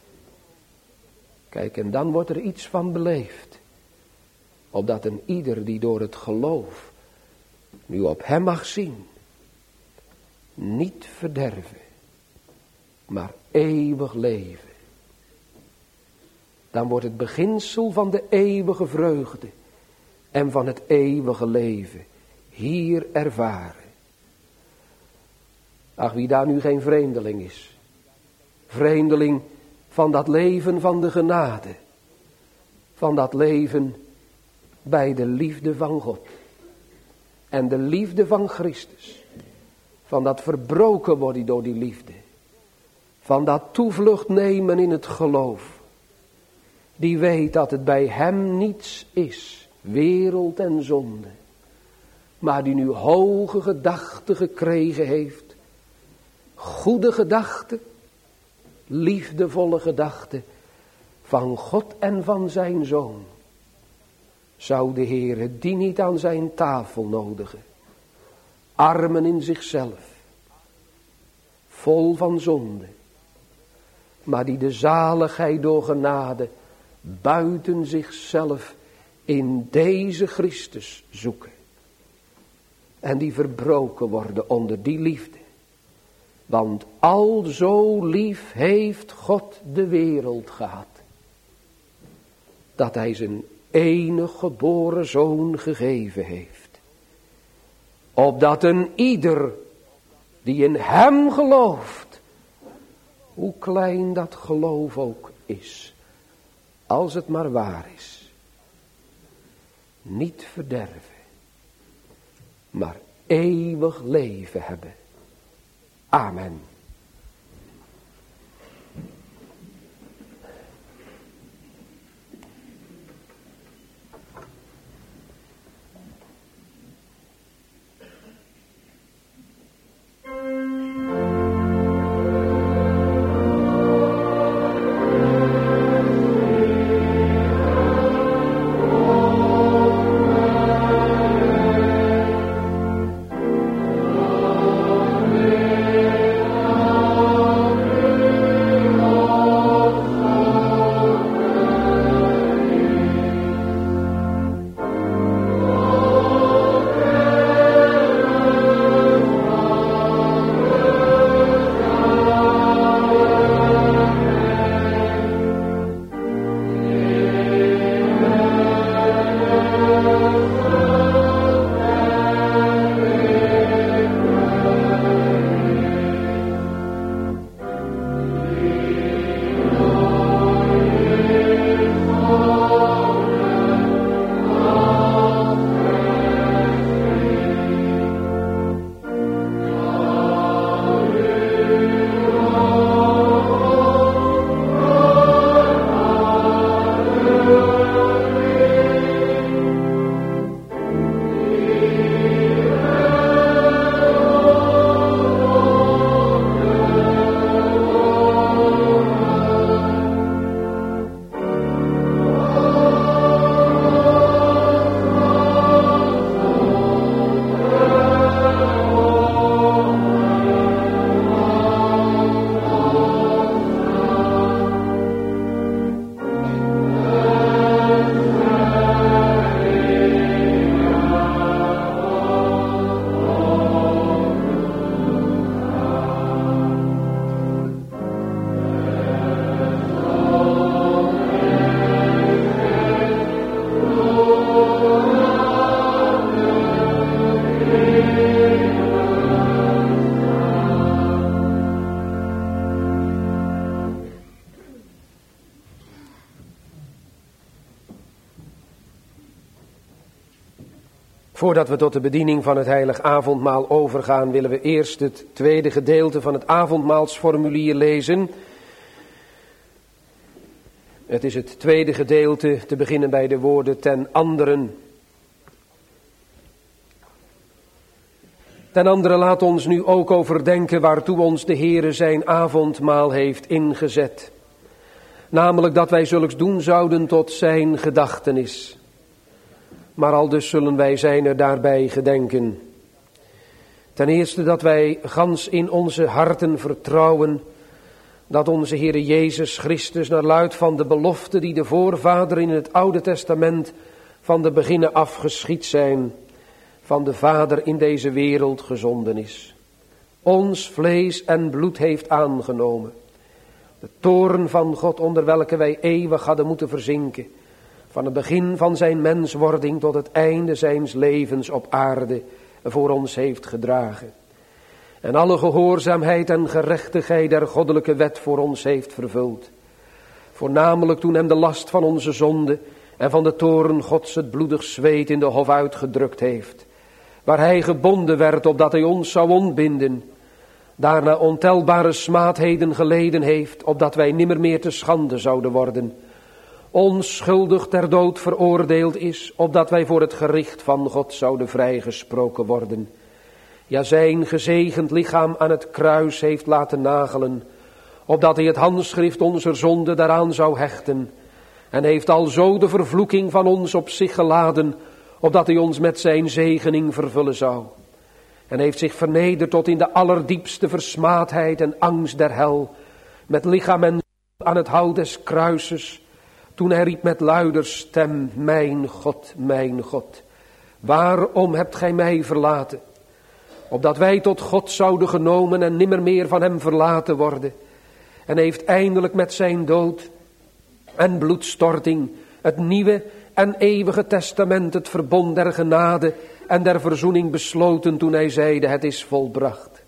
Kijk, en dan wordt er iets van beleefd. Opdat een ieder die door het geloof nu op hem mag zien. Niet verderven. Maar eeuwig leven. Dan wordt het beginsel van de eeuwige vreugde. En van het eeuwige leven. Hier ervaren. Ach, wie daar nu geen vreemdeling is. Vreemdeling van dat leven van de genade. Van dat leven bij de liefde van God. En de liefde van Christus. Van dat verbroken worden door die liefde. Van dat toevlucht nemen in het geloof. Die weet dat het bij hem niets is. Wereld en zonde. Maar die nu hoge gedachten gekregen heeft. Goede gedachten. Liefdevolle gedachten. Van God en van zijn Zoon. Zou de Heere die niet aan zijn tafel nodigen. Armen in zichzelf. Vol van zonde. Maar die de zaligheid door genade buiten zichzelf in deze Christus zoeken. En die verbroken worden onder die liefde. Want al zo lief heeft God de wereld gehad. Dat hij zijn enige geboren zoon gegeven heeft. Opdat een ieder die in hem gelooft. Hoe klein dat geloof ook is. Als het maar waar is. Niet verderven. maar eeuwig leven hebben. Amen. Voordat we tot de bediening van het heilig avondmaal overgaan, willen we eerst het tweede gedeelte van het avondmaalsformulier lezen. Het is het tweede gedeelte, te beginnen bij de woorden ten anderen. Ten andere laat ons nu ook overdenken waartoe ons de Heere zijn avondmaal heeft ingezet. Namelijk dat wij zulks doen zouden tot zijn gedachtenis. Maar aldus zullen wij zijn er daarbij gedenken. Ten eerste dat wij gans in onze harten vertrouwen dat onze Heere Jezus Christus naar luid van de belofte die de voorvader in het Oude Testament van de beginnen af geschied zijn, van de Vader in deze wereld gezonden is. Ons vlees en bloed heeft aangenomen. De toorn van God onder welke wij eeuwig hadden moeten verzinken. Van het begin van zijn menswording tot het einde zijns levens op aarde voor ons heeft gedragen. En alle gehoorzaamheid en gerechtigheid der goddelijke wet voor ons heeft vervuld. Voornamelijk toen hem de last van onze zonde en van de toorn Gods het bloedig zweet in de hof uitgedrukt heeft. Waar hij gebonden werd opdat hij ons zou ontbinden. Daarna ontelbare smaadheden geleden heeft opdat wij nimmer meer te schande zouden worden. Onschuldig ter dood veroordeeld is, opdat wij voor het gericht van God zouden vrijgesproken worden. Ja, zijn gezegend lichaam aan het kruis heeft laten nagelen, opdat hij het handschrift onze zonde daaraan zou hechten. En heeft alzo de vervloeking van ons op zich geladen, opdat hij ons met zijn zegening vervullen zou. En heeft zich vernederd tot in de allerdiepste versmaadheid en angst der hel, met lichaam en ziel aan het hout des kruises. Toen hij riep met luider stem, mijn God, waarom hebt gij mij verlaten? Opdat wij tot God zouden genomen en nimmer meer van hem verlaten worden. En heeft eindelijk met zijn dood en bloedstorting het nieuwe en eeuwige testament, het verbond der genade en der verzoening besloten toen hij zeide, het is volbracht.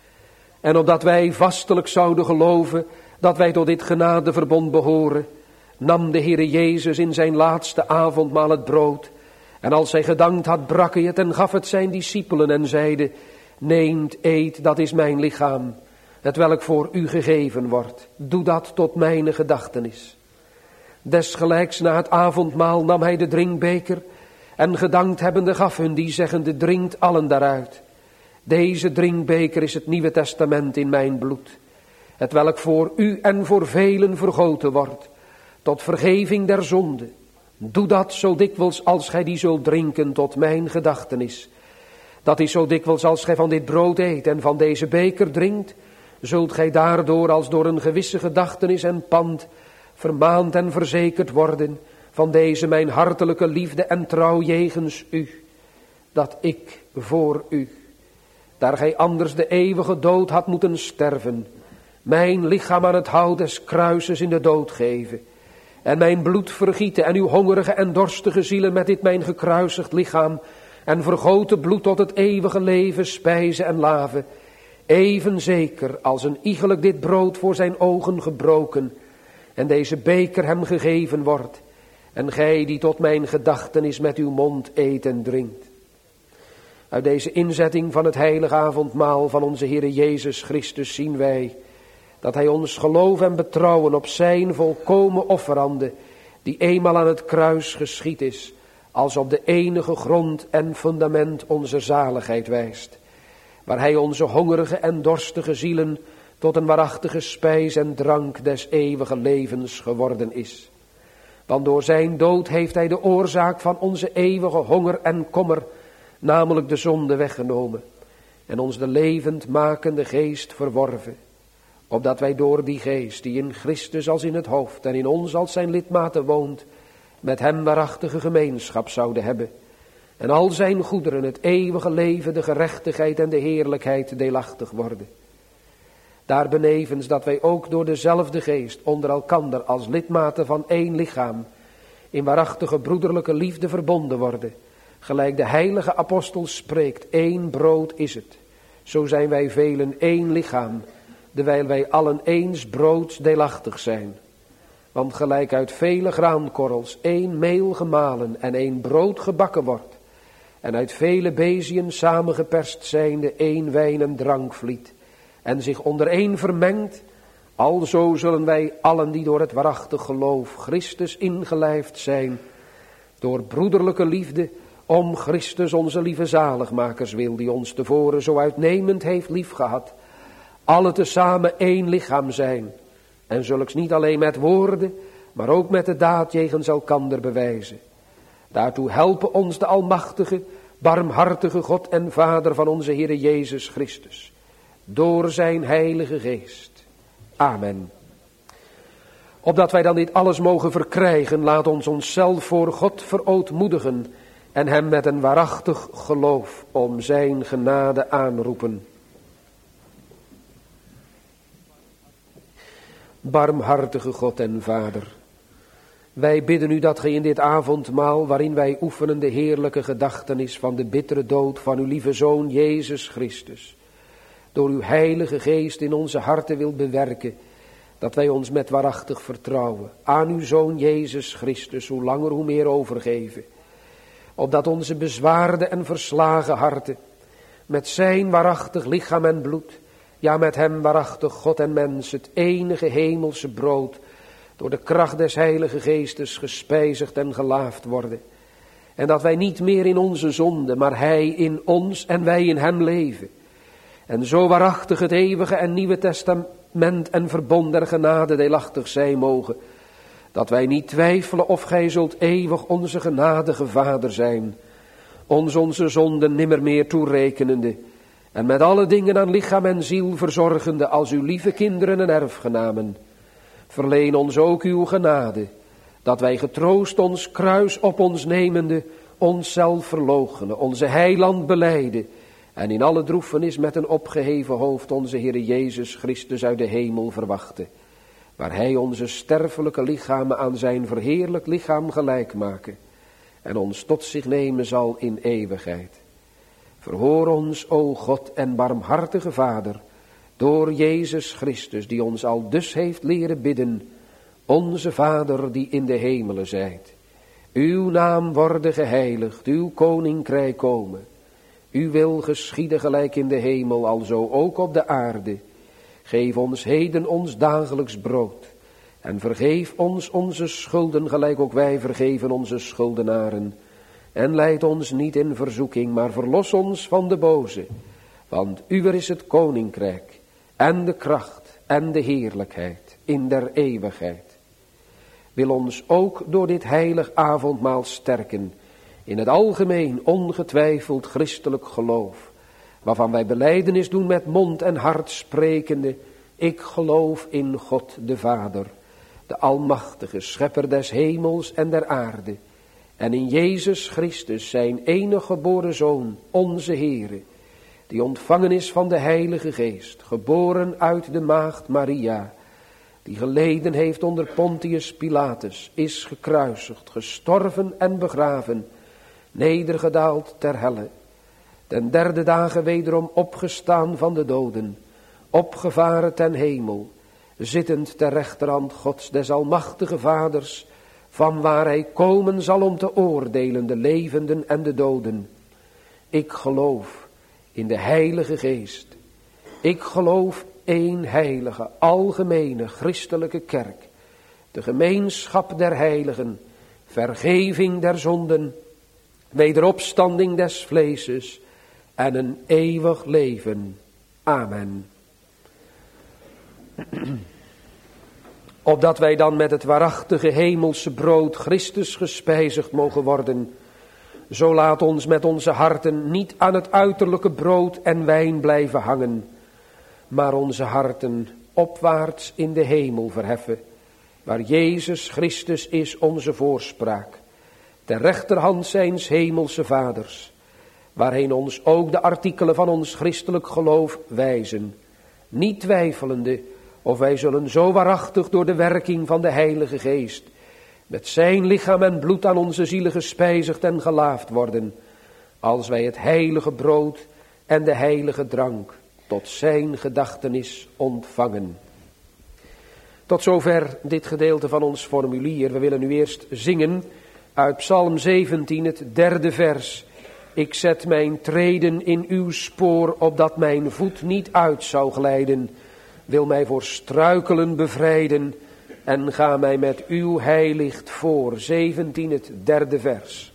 En opdat wij vastelijk zouden geloven dat wij tot dit genadeverbond behoren, nam de Heere Jezus in zijn laatste avondmaal het brood En als hij gedankt had, brak hij het en gaf het zijn discipelen en zeide, neemt, eet, dat is mijn lichaam, het welk voor u gegeven wordt. Doe dat tot mijne gedachtenis. Desgelijks na het avondmaal nam hij de drinkbeker en gedankt hebbende gaf hun die zeggende, drinkt allen daaruit. Deze drinkbeker is het Nieuwe Testament in mijn bloed, het welk voor u en voor velen vergoten wordt, tot vergeving der zonde. Doe dat zo dikwijls als gij die zult drinken tot mijn gedachtenis. Dat is zo dikwijls als gij van dit brood eet en van deze beker drinkt, zult gij daardoor als door een gewisse gedachtenis en pand vermaand en verzekerd worden van deze mijn hartelijke liefde en trouw jegens u, dat ik voor u, daar gij anders de eeuwige dood had moeten sterven, mijn lichaam aan het hout des kruises in de dood geven, en mijn bloed vergieten en uw hongerige en dorstige zielen met dit mijn gekruisigd lichaam en vergoten bloed tot het eeuwige leven spijzen en laven, even zeker als een iegelijk dit brood voor zijn ogen gebroken en deze beker hem gegeven wordt, en gij die tot mijn gedachtenis met uw mond eet en drinkt. Uit deze inzetting van het heilige avondmaal van onze Heere Jezus Christus zien wij dat hij ons geloof en betrouwen op zijn volkomen offerande, die eenmaal aan het kruis geschied is, als op de enige grond en fundament onze zaligheid wijst, waar hij onze hongerige en dorstige zielen tot een waarachtige spijs en drank des eeuwige levens geworden is. Want door zijn dood heeft hij de oorzaak van onze eeuwige honger en kommer, namelijk de zonde, weggenomen en ons de levend makende geest verworven, opdat wij door die geest, die in Christus als in het hoofd en in ons als zijn lidmaten woont, met hem waarachtige gemeenschap zouden hebben en al zijn goederen, het eeuwige leven, de gerechtigheid en de heerlijkheid deelachtig worden. Daarbenevens dat wij ook door dezelfde geest onder elkander als lidmaten van één lichaam in waarachtige broederlijke liefde verbonden worden, gelijk de heilige apostel spreekt, één brood is het. Zo zijn wij velen één lichaam, dewijl wij allen eens broods deelachtig zijn. Want gelijk uit vele graankorrels één meel gemalen en één brood gebakken wordt, en uit vele beziën samengeperst zijnde één wijn en drank vliet, en zich onder één vermengt, alzo zullen wij allen die door het waarachtig geloof Christus ingelijfd zijn, door broederlijke liefde, om Christus onze lieve zaligmakers wil, die ons tevoren zo uitnemend heeft liefgehad, alle tezamen één lichaam zijn, en zulks niet alleen met woorden, maar ook met de daad jegens elkander bewijzen. Daartoe helpen ons de almachtige, barmhartige God en Vader van onze Heere Jezus Christus, door zijn heilige geest. Amen. Opdat wij dan dit alles mogen verkrijgen, laat ons onszelf voor God verootmoedigen en hem met een waarachtig geloof om zijn genade aanroepen. Barmhartige God en Vader, wij bidden u dat gij in dit avondmaal, waarin wij oefenen de heerlijke gedachtenis van de bittere dood van uw lieve Zoon Jezus Christus, door uw heilige geest in onze harten wilt bewerken, dat wij ons met waarachtig vertrouwen aan uw Zoon Jezus Christus hoe langer hoe meer overgeven, opdat onze bezwaarde en verslagen harten met zijn waarachtig lichaam en bloed, ja met hem waarachtig God en mens, het enige hemelse brood, door de kracht des heilige geestes gespijzigd en gelaafd worden. En dat wij niet meer in onze zonde, maar hij in ons en wij in hem leven. En zo waarachtig het eeuwige en nieuwe testament en verbond der genade deelachtig zijn mogen, dat wij niet twijfelen of gij zult eeuwig onze genadige Vader zijn, ons onze zonden nimmer meer toerekenende, en met alle dingen aan lichaam en ziel verzorgende als uw lieve kinderen en erfgenamen. Verleen ons ook uw genade, dat wij getroost ons kruis op ons nemende, onszelf verloochenen, onze heiland belijden, en in alle droefenis met een opgeheven hoofd onze Heere Jezus Christus uit de hemel verwachten, waar hij onze sterfelijke lichamen aan zijn verheerlijk lichaam gelijk maken, en ons tot zich nemen zal in eeuwigheid. Verhoor ons, o God en barmhartige Vader, door Jezus Christus, die ons al dus heeft leren bidden, onze Vader die in de hemelen zijt. Uw naam worden geheiligd, uw koninkrijk komen. Uw wil geschieden gelijk in de hemel, alzo ook op de aarde. Geef ons heden ons dagelijks brood. En vergeef ons onze schulden, gelijk ook wij vergeven onze schuldenaren. En leid ons niet in verzoeking, maar verlos ons van de boze. Want uwer is het koninkrijk, en de kracht, en de heerlijkheid, in der eeuwigheid. Wil ons ook door dit heilig avondmaal sterken, in het algemeen ongetwijfeld christelijk geloof, waarvan wij belijdenis doen met mond en hart sprekende, ik geloof in God de Vader, de almachtige schepper des hemels en der aarde, en in Jezus Christus, zijn enige geboren Zoon, onze Heere, die ontvangen is van de Heilige Geest, geboren uit de maagd Maria, die geleden heeft onder Pontius Pilatus, is gekruisigd, gestorven en begraven, nedergedaald ter helle, ten derde dagen wederom opgestaan van de doden, opgevaren ten hemel, zittend ter rechterhand Gods des almachtige Vaders, van waar hij komen zal om te oordelen de levenden en de doden. Ik geloof in de Heilige Geest. Ik geloof één heilige, algemene, christelijke kerk, de gemeenschap der heiligen, vergeving der zonden, wederopstanding des vleeses en een eeuwig leven. Amen. Opdat wij dan met het waarachtige hemelse brood Christus gespijzigd mogen worden, zo laat ons met onze harten niet aan het uiterlijke brood en wijn blijven hangen, maar onze harten opwaarts in de hemel verheffen, waar Jezus Christus is onze voorspraak, ter rechterhand zijns hemelse Vaders, waarheen ons ook de artikelen van ons christelijk geloof wijzen, niet twijfelende of wij zullen zo waarachtig door de werking van de Heilige Geest met zijn lichaam en bloed aan onze zielen gespijzigd en gelaafd worden, als wij het heilige brood en de heilige drank tot zijn gedachtenis ontvangen. Tot zover dit gedeelte van ons formulier. We willen nu eerst zingen uit Psalm 17, het 3e vers. Ik zet mijn treden in uw spoor, opdat mijn voet niet uit zou glijden. Wil mij voor struikelen bevrijden en ga mij met uw heilicht voor. 17, het 3e vers.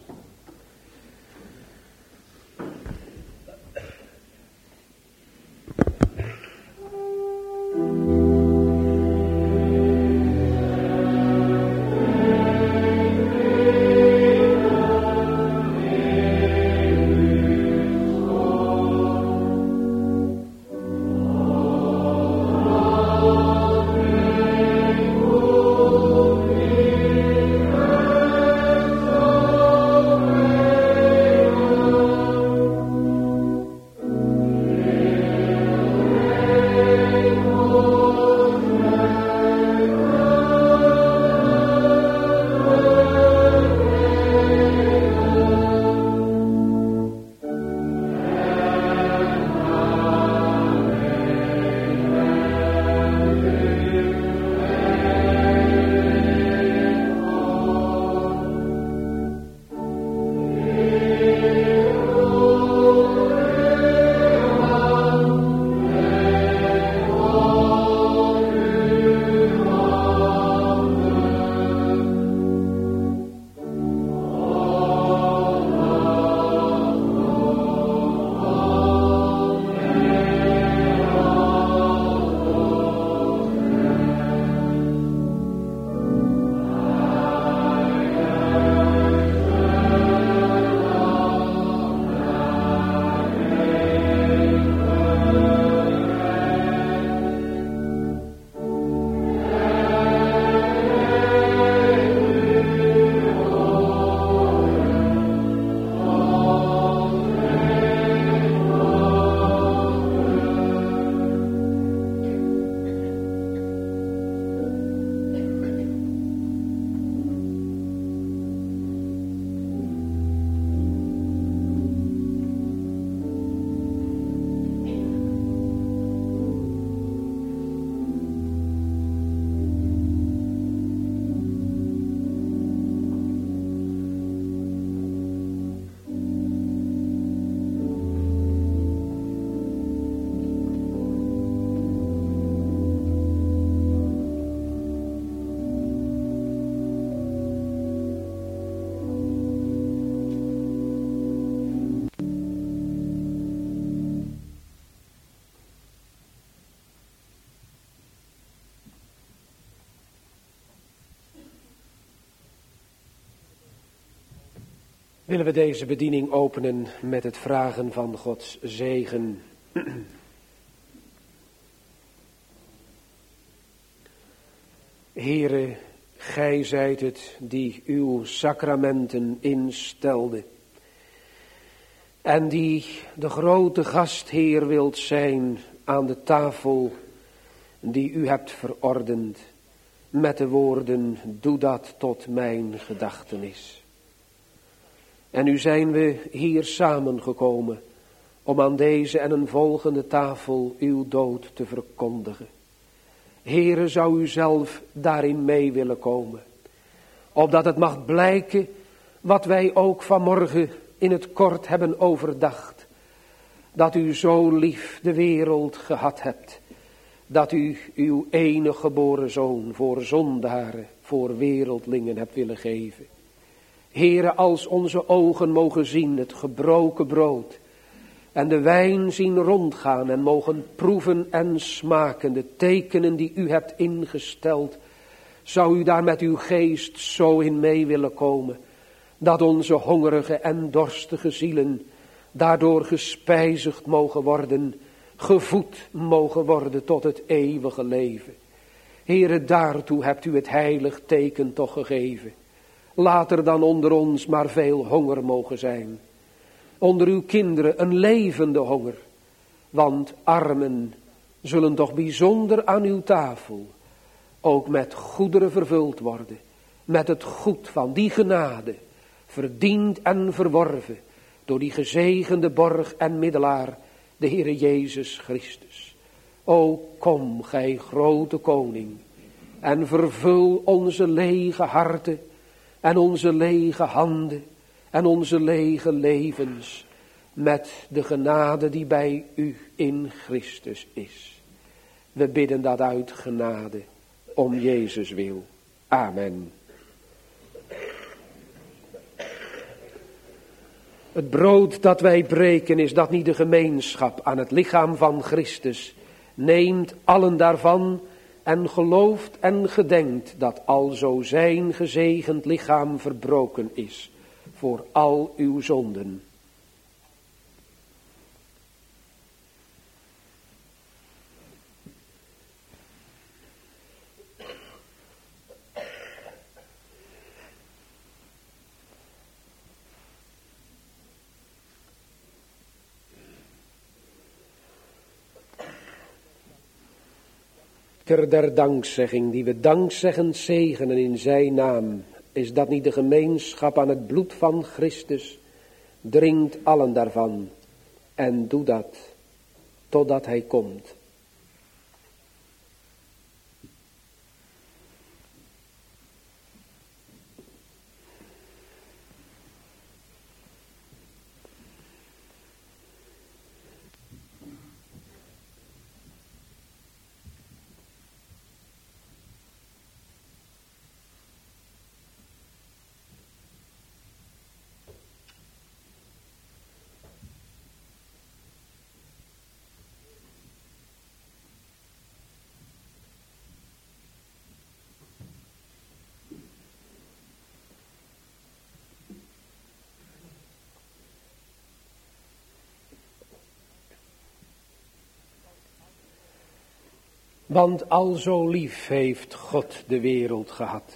Willen we deze bediening openen met het vragen van Gods zegen. Heere, gij zijt het die uw sacramenten instelde. En die de grote gastheer wilt zijn aan de tafel die u hebt verordend. Met de woorden, doe dat tot mijn gedachtenis. En nu zijn we hier samengekomen om aan deze en een volgende tafel uw dood te verkondigen. Heere, zou u zelf daarin mee willen komen, opdat het mag blijken wat wij ook vanmorgen in het kort hebben overdacht, dat u zo lief de wereld gehad hebt, dat u uw enige geboren zoon voor zondaren, voor wereldlingen hebt willen geven. Heere, als onze ogen mogen zien het gebroken brood en de wijn zien rondgaan en mogen proeven en smaken de tekenen die u hebt ingesteld, zou u daar met uw geest zo in mee willen komen, dat onze hongerige en dorstige zielen daardoor gespijzigd mogen worden, gevoed mogen worden tot het eeuwige leven. Heere, daartoe hebt u het heilig teken toch gegeven. Laat er dan onder ons maar veel honger mogen zijn. Onder uw kinderen een levende honger. Want armen zullen toch bijzonder aan uw tafel ook met goederen vervuld worden. Met het goed van die genade, verdiend en verworven door die gezegende borg en middelaar, de Heere Jezus Christus. O kom, gij grote koning, en vervul onze lege harten en onze lege handen en onze lege levens met de genade die bij u in Christus is. We bidden dat uit genade om Jezus wil. Amen. Het brood dat wij breken, is dat niet de gemeenschap aan het lichaam van Christus? Neemt allen daarvan en gelooft en gedenkt dat alzo zijn gezegend lichaam verbroken is voor al uw zonden. Der dankzegging die we dankzeggend zegenen in zijn naam, is dat niet de gemeenschap aan het bloed van Christus? Drinkt allen daarvan en doe dat totdat hij komt. Want al zo lief heeft God de wereld gehad.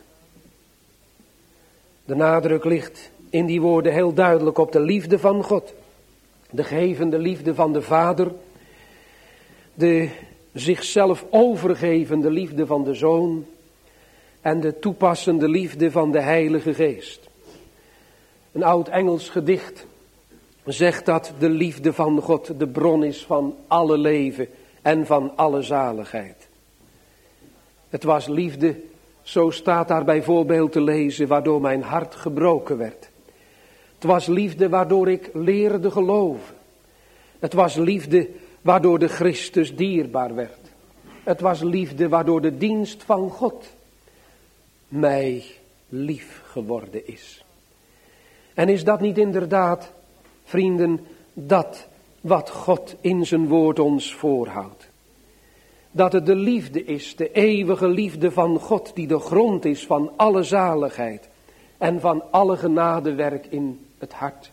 De nadruk ligt in die woorden heel duidelijk op de liefde van God. De gevende liefde van de Vader. De zichzelf overgevende liefde van de Zoon. En de toepassende liefde van de Heilige Geest. Een oud Engels gedicht zegt dat de liefde van God de bron is van alle leven en van alle zaligheid. Het was liefde, zo staat daar bijvoorbeeld te lezen, waardoor mijn hart gebroken werd. Het was liefde waardoor ik leerde geloven. Het was liefde waardoor de Christus dierbaar werd. Het was liefde waardoor de dienst van God mij lief geworden is. En is dat niet inderdaad, vrienden, dat wat God in zijn woord ons voorhoudt? Dat het de liefde is, de eeuwige liefde van God, die de grond is van alle zaligheid en van alle genadewerk in het hart.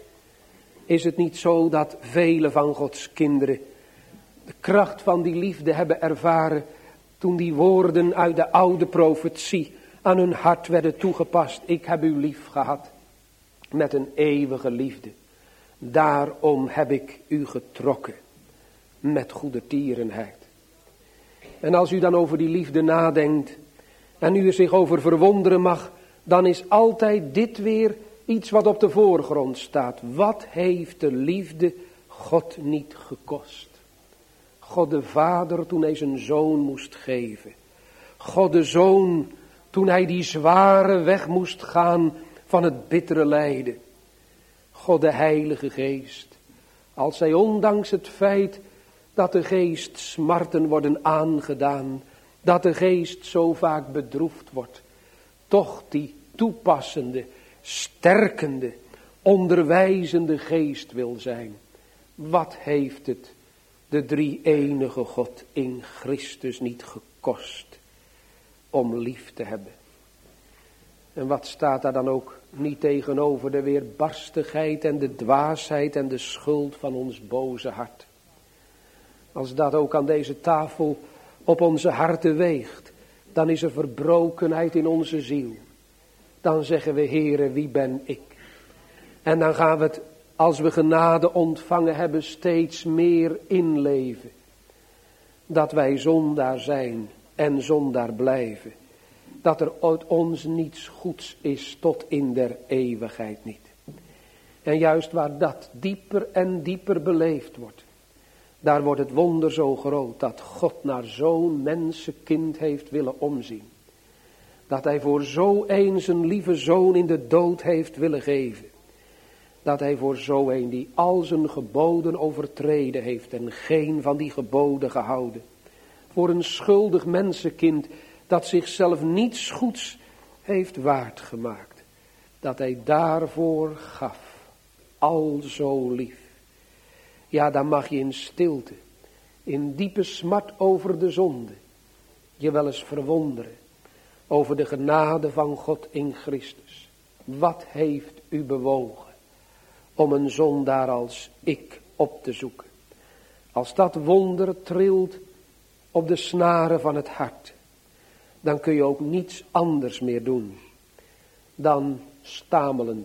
Is het niet zo dat vele van Gods kinderen de kracht van die liefde hebben ervaren toen die woorden uit de oude profetie aan hun hart werden toegepast? Ik heb u lief gehad met een eeuwige liefde. Daarom heb ik u getrokken met goedertierenheid. En als u dan over die liefde nadenkt en u er zich over verwonderen mag, dan is altijd dit weer iets wat op de voorgrond staat. Wat heeft de liefde God niet gekost? God de Vader toen hij zijn zoon moest geven. God de Zoon toen hij die zware weg moest gaan van het bittere lijden. God de Heilige Geest, als hij ondanks het feit dat de Geest smarten worden aangedaan, dat de Geest zo vaak bedroefd wordt, toch die toepassende, sterkende, onderwijzende Geest wil zijn. Wat heeft het de drie-enige God in Christus niet gekost om lief te hebben? En wat staat daar dan ook niet tegenover de weerbarstigheid en de dwaasheid en de schuld van ons boze hart? Als dat ook aan deze tafel op onze harten weegt, dan is er verbrokenheid in onze ziel. Dan zeggen we, Heere, wie ben ik? En dan gaan we het, als we genade ontvangen hebben, steeds meer inleven. Dat wij zondaar zijn en zondaar blijven. Dat er uit ons niets goeds is tot in der eeuwigheid niet. En juist waar dat dieper en dieper beleefd wordt, daar wordt het wonder zo groot dat God naar zo'n mensenkind heeft willen omzien. Dat hij voor zo een zijn lieve zoon in de dood heeft willen geven. Dat hij voor zo een die al zijn geboden overtreden heeft en geen van die geboden gehouden. Voor een schuldig mensenkind dat zichzelf niets goeds heeft waard gemaakt. Dat hij daarvoor gaf. Al zo lief. Ja, dan mag je in stilte, in diepe smart over de zonde, je wel eens verwonderen over de genade van God in Christus. Wat heeft u bewogen om een zondaar als ik op te zoeken? Als dat wonder trilt op de snaren van het hart, dan kun je ook niets anders meer doen dan stamelend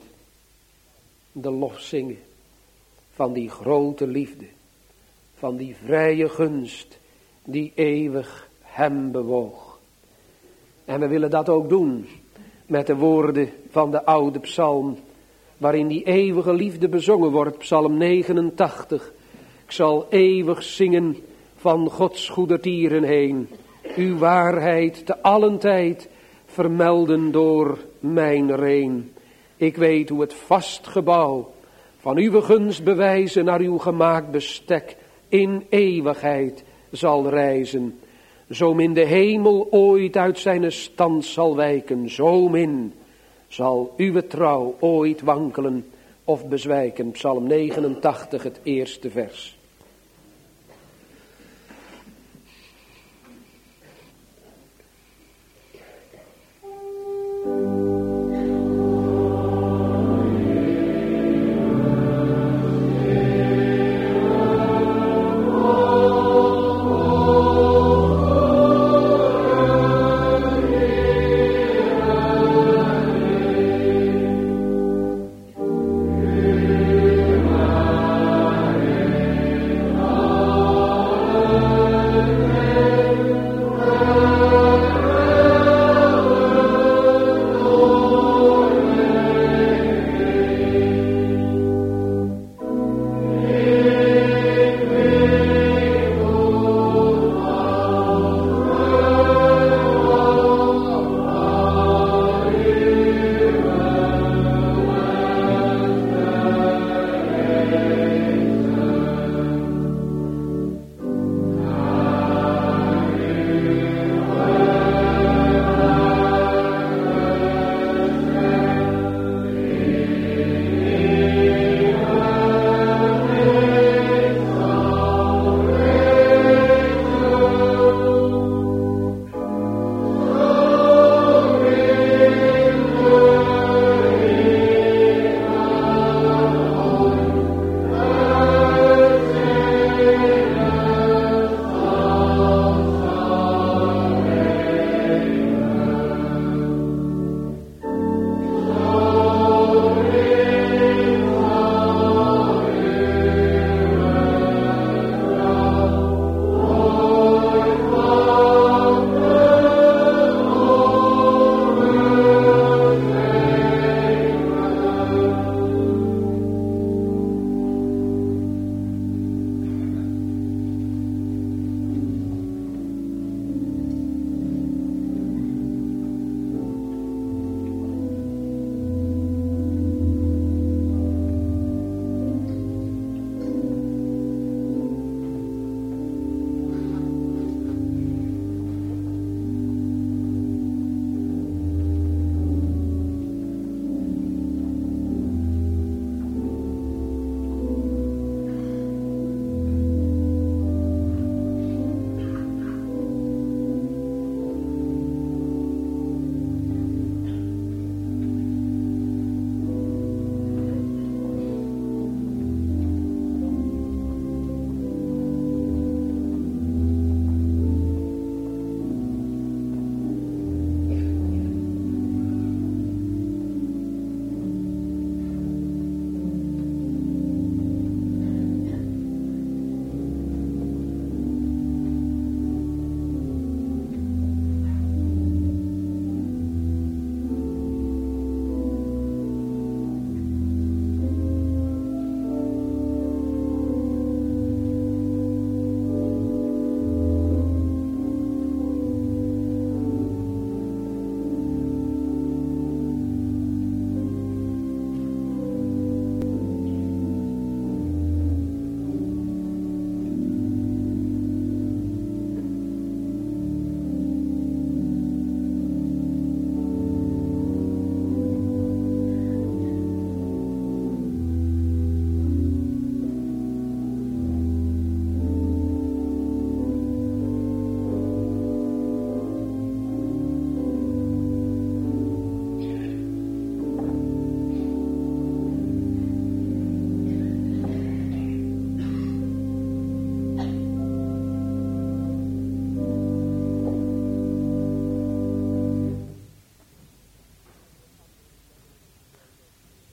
de lof zingen van die grote liefde, van die vrije gunst die eeuwig hem bewoog. En we willen dat ook doen met de woorden van de oude psalm, waarin die eeuwige liefde bezongen wordt, psalm 89. Ik zal eeuwig zingen van Gods goedertieren heen, uw waarheid te allen tijd vermelden door mijn reen. Ik weet hoe het vast gebouw van uw gunst bewijzen naar uw gemaakt bestek in eeuwigheid zal reizen. Zo min de hemel ooit uit zijn stand zal wijken, zo min zal uw trouw ooit wankelen of bezwijken. Psalm 89, het eerste vers.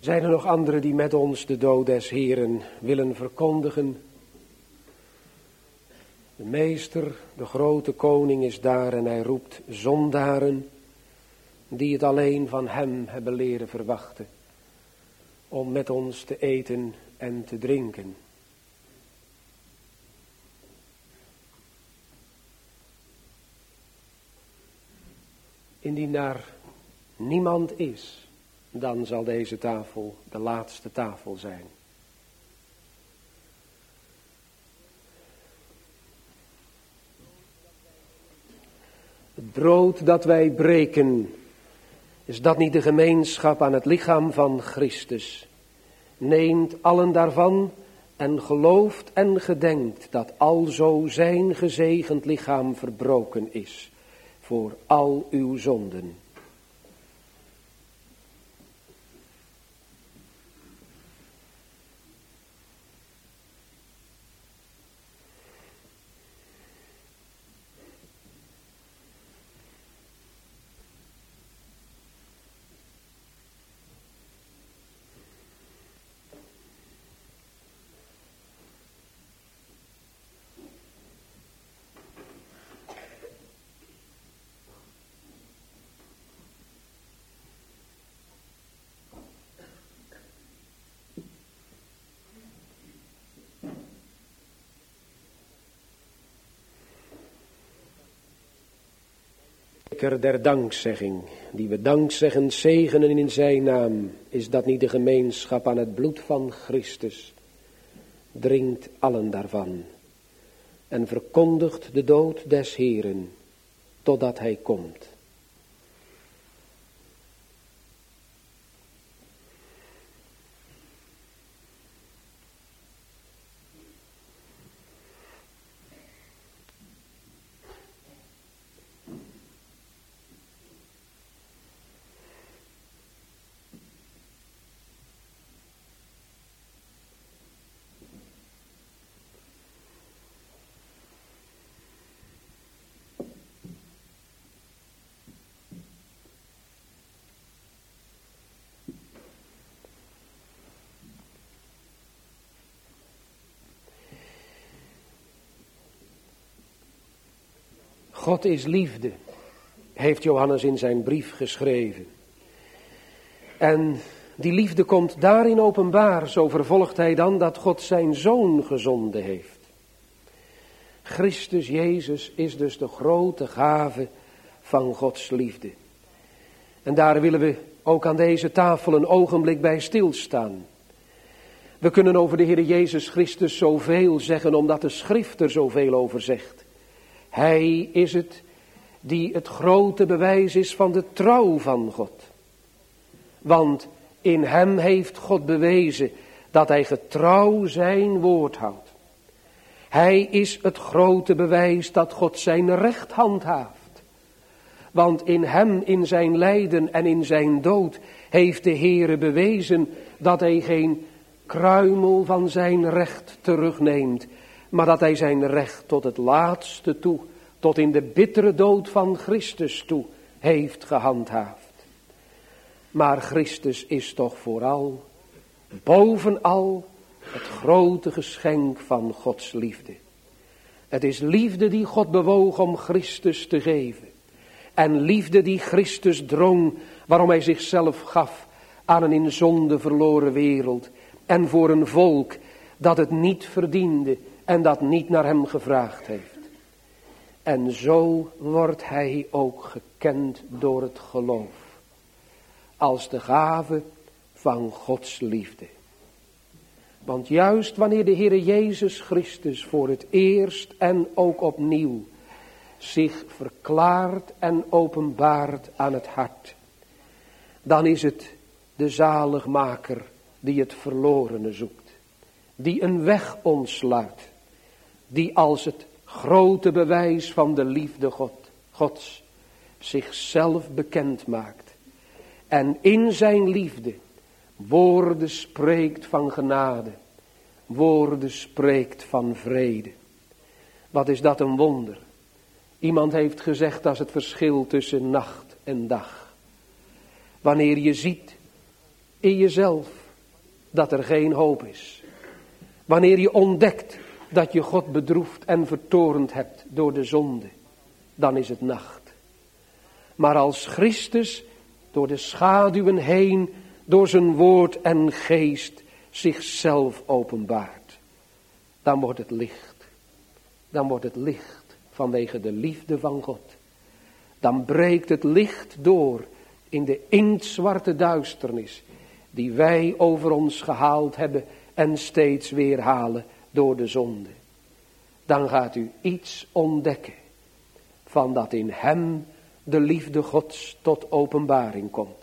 Zijn er nog anderen die met ons de dood des Heeren willen verkondigen? De meester, de grote koning is daar en hij roept zondaren die het alleen van hem hebben leren verwachten, om met ons te eten en te drinken. Indien daar niemand is, dan zal deze tafel de laatste tafel zijn. Het brood dat wij breken, is dat niet de gemeenschap aan het lichaam van Christus? Neemt allen daarvan en gelooft en gedenkt dat alzo zijn gezegend lichaam verbroken is voor al uw zonden. Der dankzegging, die we dankzeggend zegenen in zijn naam, is dat niet de gemeenschap aan het bloed van Christus? Drinkt allen daarvan en verkondigt de dood des Heeren totdat hij komt. God is liefde, heeft Johannes in zijn brief geschreven. En die liefde komt daarin openbaar, zo vervolgt hij dan, dat God zijn Zoon gezonden heeft. Christus Jezus is dus de grote gave van Gods liefde. En daar willen we ook aan deze tafel een ogenblik bij stilstaan. We kunnen over de Heer Jezus Christus zoveel zeggen, omdat de Schrift er zoveel over zegt. Hij is het die het grote bewijs is van de trouw van God. Want in hem heeft God bewezen dat hij getrouw zijn woord houdt. Hij is het grote bewijs dat God zijn recht handhaaft. Want in hem, in zijn lijden en in zijn dood, heeft de Heere bewezen dat hij geen kruimel van zijn recht terugneemt, maar dat hij zijn recht tot het laatste toe, tot in de bittere dood van Christus toe, heeft gehandhaafd. Maar Christus is toch vooral, bovenal, het grote geschenk van Gods liefde. Het is liefde die God bewoog om Christus te geven. En liefde die Christus drong, waarom hij zichzelf gaf aan een in zonde verloren wereld. En voor een volk dat het niet verdiende en dat niet naar hem gevraagd heeft. En zo wordt hij ook gekend door het geloof. Als de gave van Gods liefde. Want juist wanneer de Heere Jezus Christus voor het eerst en ook opnieuw zich verklaart en openbaart aan het hart, dan is het de zaligmaker die het verlorene zoekt, die een weg ontsluit, die als het grote bewijs van de liefde Gods zichzelf bekend maakt en in zijn liefde woorden spreekt van genade, woorden spreekt van vrede. Wat is dat een wonder? Iemand heeft gezegd, dat is het verschil tussen nacht en dag. Wanneer je ziet in jezelf dat er geen hoop is. Wanneer je ontdekt dat je God bedroefd en vertorend hebt door de zonde, dan is het nacht. Maar als Christus door de schaduwen heen, door zijn woord en geest zichzelf openbaart, dan wordt het licht. Dan wordt het licht vanwege de liefde van God. Dan breekt het licht door in de inktzwarte duisternis die wij over ons gehaald hebben en steeds weer halen door de zonde. Dan gaat u iets ontdekken van dat in hem de liefde Gods tot openbaring komt.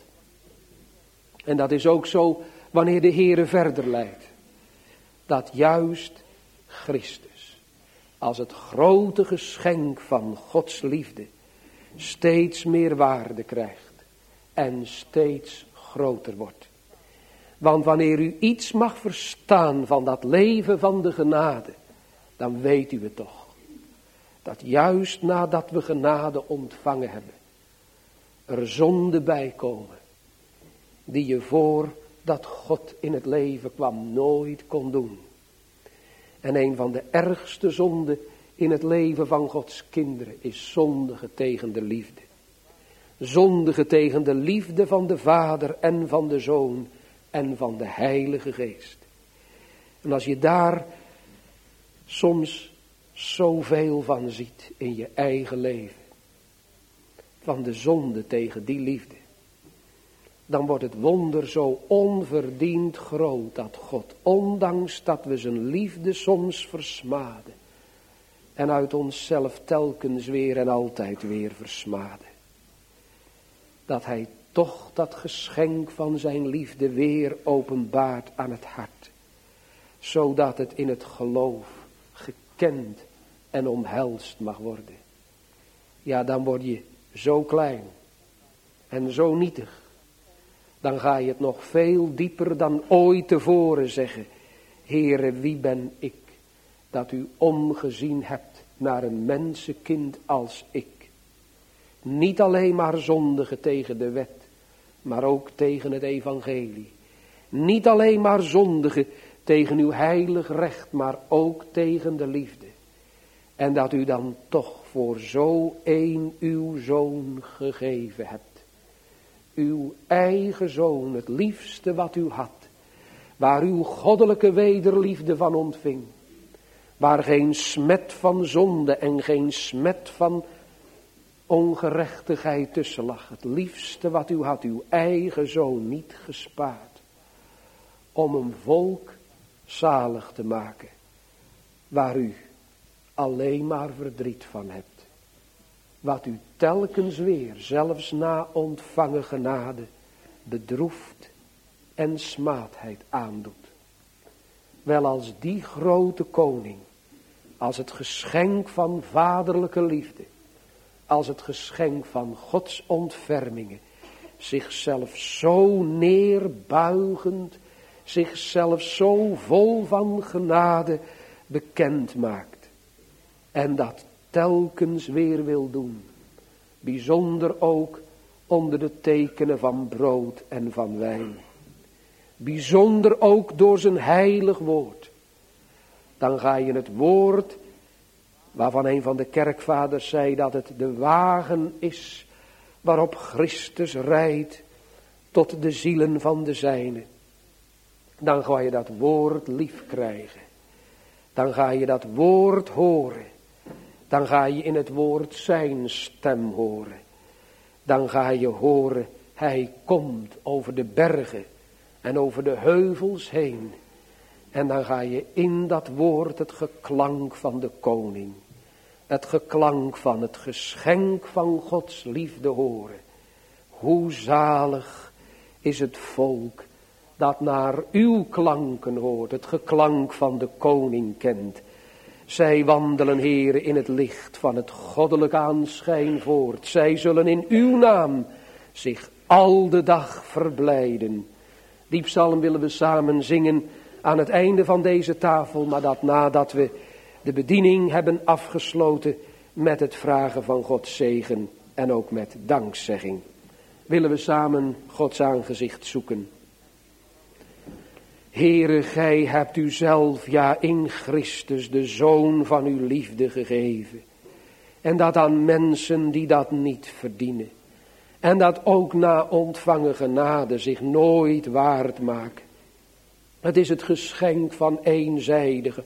En dat is ook zo wanneer de Heere verder leidt. Dat juist Christus als het grote geschenk van Gods liefde steeds meer waarde krijgt en steeds groter wordt. Want wanneer u iets mag verstaan van dat leven van de genade, dan weet u het toch. Dat juist nadat we genade ontvangen hebben, er zonden bij komen die je voordat God in het leven kwam nooit kon doen. En een van de ergste zonden in het leven van Gods kinderen is zondigen tegen de liefde. Zondigen tegen de liefde van de Vader en van de Zoon en van de Heilige Geest. En als je daar soms zoveel van ziet in je eigen leven, van de zonde tegen die liefde, dan wordt het wonder zo onverdiend groot dat God, ondanks dat we zijn liefde soms versmaden en uit onszelf telkens weer en altijd weer versmaden, dat hij toch dat geschenk van zijn liefde weer openbaart aan het hart, zodat het in het geloof gekend en omhelst mag worden. Ja, dan word je zo klein en zo nietig. Dan ga je het nog veel dieper dan ooit tevoren zeggen: Heere, wie ben ik, dat u omgezien hebt naar een mensenkind als ik. Niet alleen maar zondigen tegen de wet, maar ook tegen het evangelie. Niet alleen maar zondigen tegen uw heilig recht, maar ook tegen de liefde. En dat u dan toch voor zo een uw zoon gegeven hebt. Uw eigen zoon, het liefste wat u had. Waar uw goddelijke wederliefde van ontving. Waar geen smet van zonde en geen smet van ongerechtigheid tussen lag. Het liefste wat u had, uw eigen zoon, niet gespaard. Om een volk zalig te maken. Waar u alleen maar verdriet van hebt. Wat u telkens weer, zelfs na ontvangen genade, bedroeft en smaadheid aandoet. Wel, als die grote koning, als het geschenk van vaderlijke liefde, als het geschenk van Gods ontfermingen, zichzelf zo neerbuigend, zichzelf zo vol van genade bekend maakt. En dat telkens weer wil doen. Bijzonder ook onder de tekenen van brood en van wijn. Bijzonder ook door zijn heilig woord. Dan ga je het woord, waarvan een van de kerkvaders zei dat het de wagen is waarop Christus rijdt tot de zielen van de zijnen. Dan ga je dat woord lief krijgen. Dan ga je dat woord horen. Dan ga je in het woord zijn stem horen. Dan ga je horen, hij komt over de bergen en over de heuvels heen. En dan ga je in dat woord het geklank van de koning. Het geklank van het geschenk van Gods liefde horen. Hoe zalig is het volk dat naar uw klanken hoort, het geklank van de koning kent. Zij wandelen, Heere, in het licht van het goddelijk aanschijn voort. Zij zullen in uw naam zich al de dag verblijden. Die psalm willen we samen zingen aan het einde van deze tafel, maar dat nadat we de bediening hebben afgesloten met het vragen van Gods zegen en ook met dankzegging. Willen we samen Gods aangezicht zoeken. Heere, gij hebt u zelf, ja in Christus, de Zoon van uw liefde gegeven. En dat aan mensen die dat niet verdienen. En dat ook na ontvangen genade zich nooit waard maken. Het is het geschenk van eenzijdige,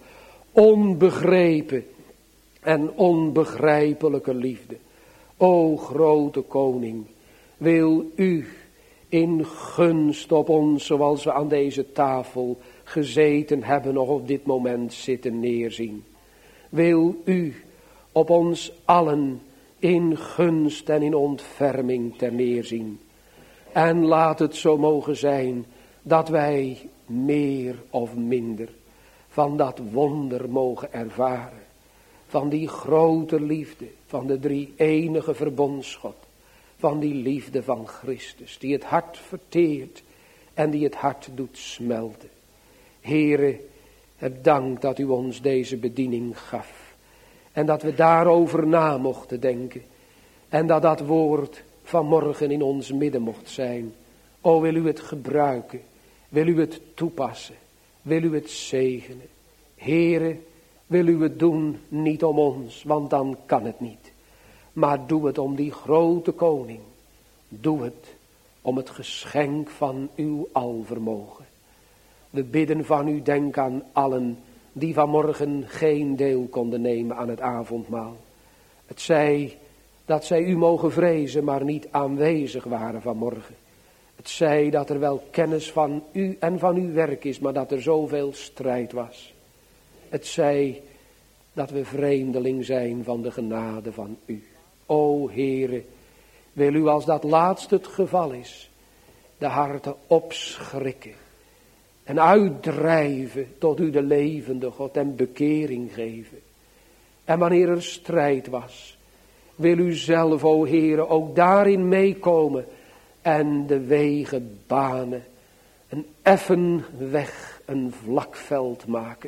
onbegrepen en onbegrijpelijke liefde. O grote koning, wil u in gunst op ons, zoals we aan deze tafel gezeten hebben, nog op dit moment zitten neerzien. Wil u op ons allen in gunst en in ontferming ter neerzien. En laat het zo mogen zijn dat wij meer of minder van dat wonder mogen ervaren. Van die grote liefde, van de drie-enige verbondsgod. Van die liefde van Christus, die het hart verteert en die het hart doet smelten. Heere, het dank dat u ons deze bediening gaf. En dat we daarover na mochten denken. En dat dat woord vanmorgen in ons midden mocht zijn. O, wil u het gebruiken? Wil u het toepassen? Wil u het zegenen? Heere, wil u het doen niet om ons, want dan kan het niet. Maar doe het om die grote koning. Doe het om het geschenk van uw alvermogen. We bidden van u, denk aan allen die vanmorgen geen deel konden nemen aan het avondmaal. Het zij dat zij u mogen vrezen, maar niet aanwezig waren vanmorgen. Het zij dat er wel kennis van u en van uw werk is, maar dat er zoveel strijd was. Het zij dat we vreemdeling zijn van de genade van u. O Heere, wil u als dat laatste het geval is, de harten opschrikken en uitdrijven tot u de levende God en bekering geven. En wanneer er strijd was, wil u zelf, o Heere, ook daarin meekomen en de wegen banen, een effen weg, een vlak veld maken.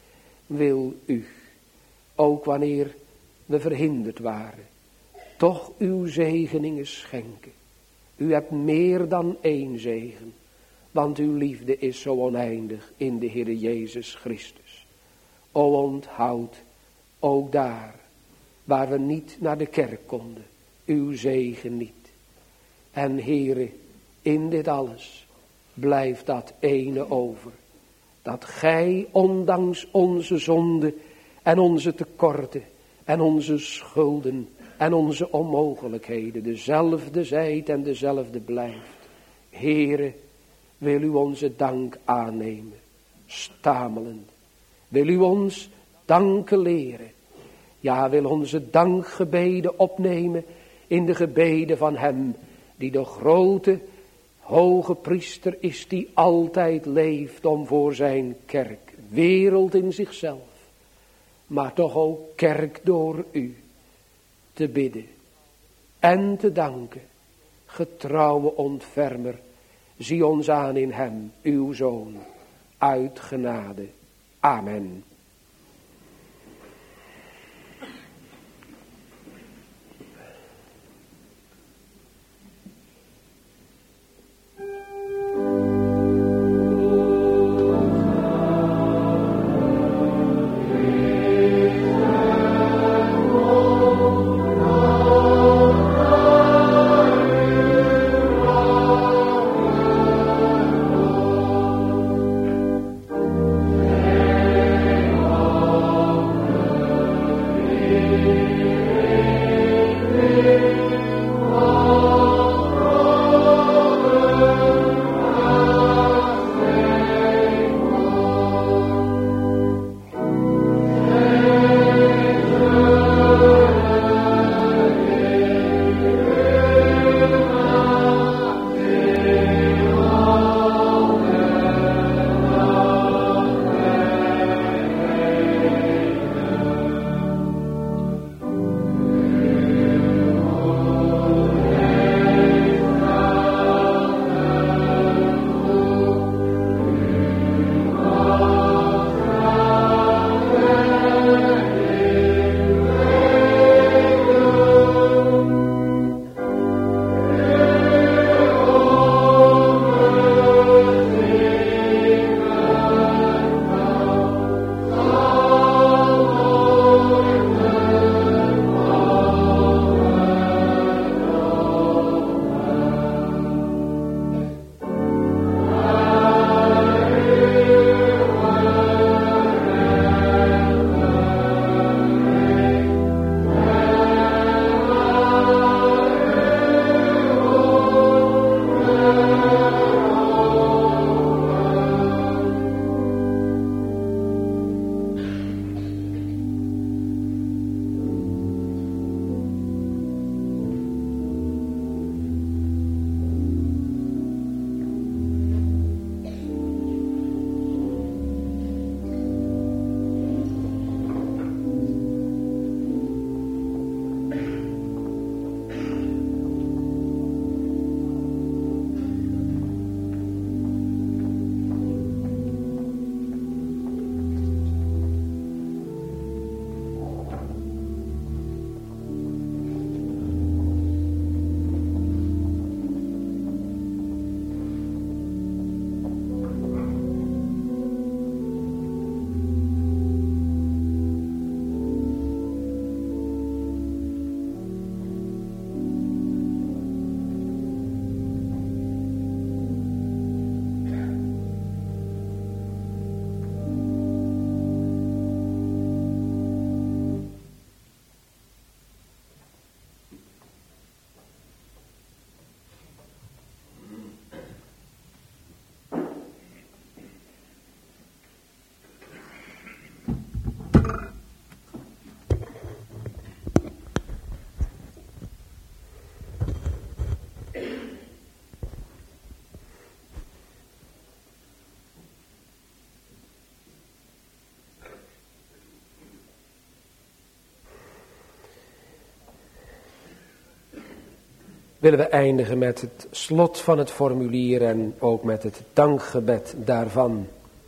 Wil u, ook wanneer we verhinderd waren, toch uw zegeningen schenken. U hebt meer dan één zegen, want uw liefde is zo oneindig in de Heer Jezus Christus. O, onthoud ook daar, waar we niet naar de kerk konden, uw zegen niet. En Heere, in dit alles blijft dat ene over, dat gij ondanks onze zonde en onze tekorten en onze schulden en onze onmogelijkheden dezelfde zijt en dezelfde blijft. Heere, wil u onze dank aannemen, stamelend. Wil u ons danken leren. Ja, wil onze dankgebeden opnemen in de gebeden van hem die de grote, hoge priester is, die altijd leeft om voor zijn kerk, wereld in zichzelf, maar toch ook kerk door u, te bidden en te danken. Getrouwe ontfermer, zie ons aan in hem, uw Zoon, uit genade. Amen. willen we eindigen met het slot van het formulier en ook met het dankgebed daarvan.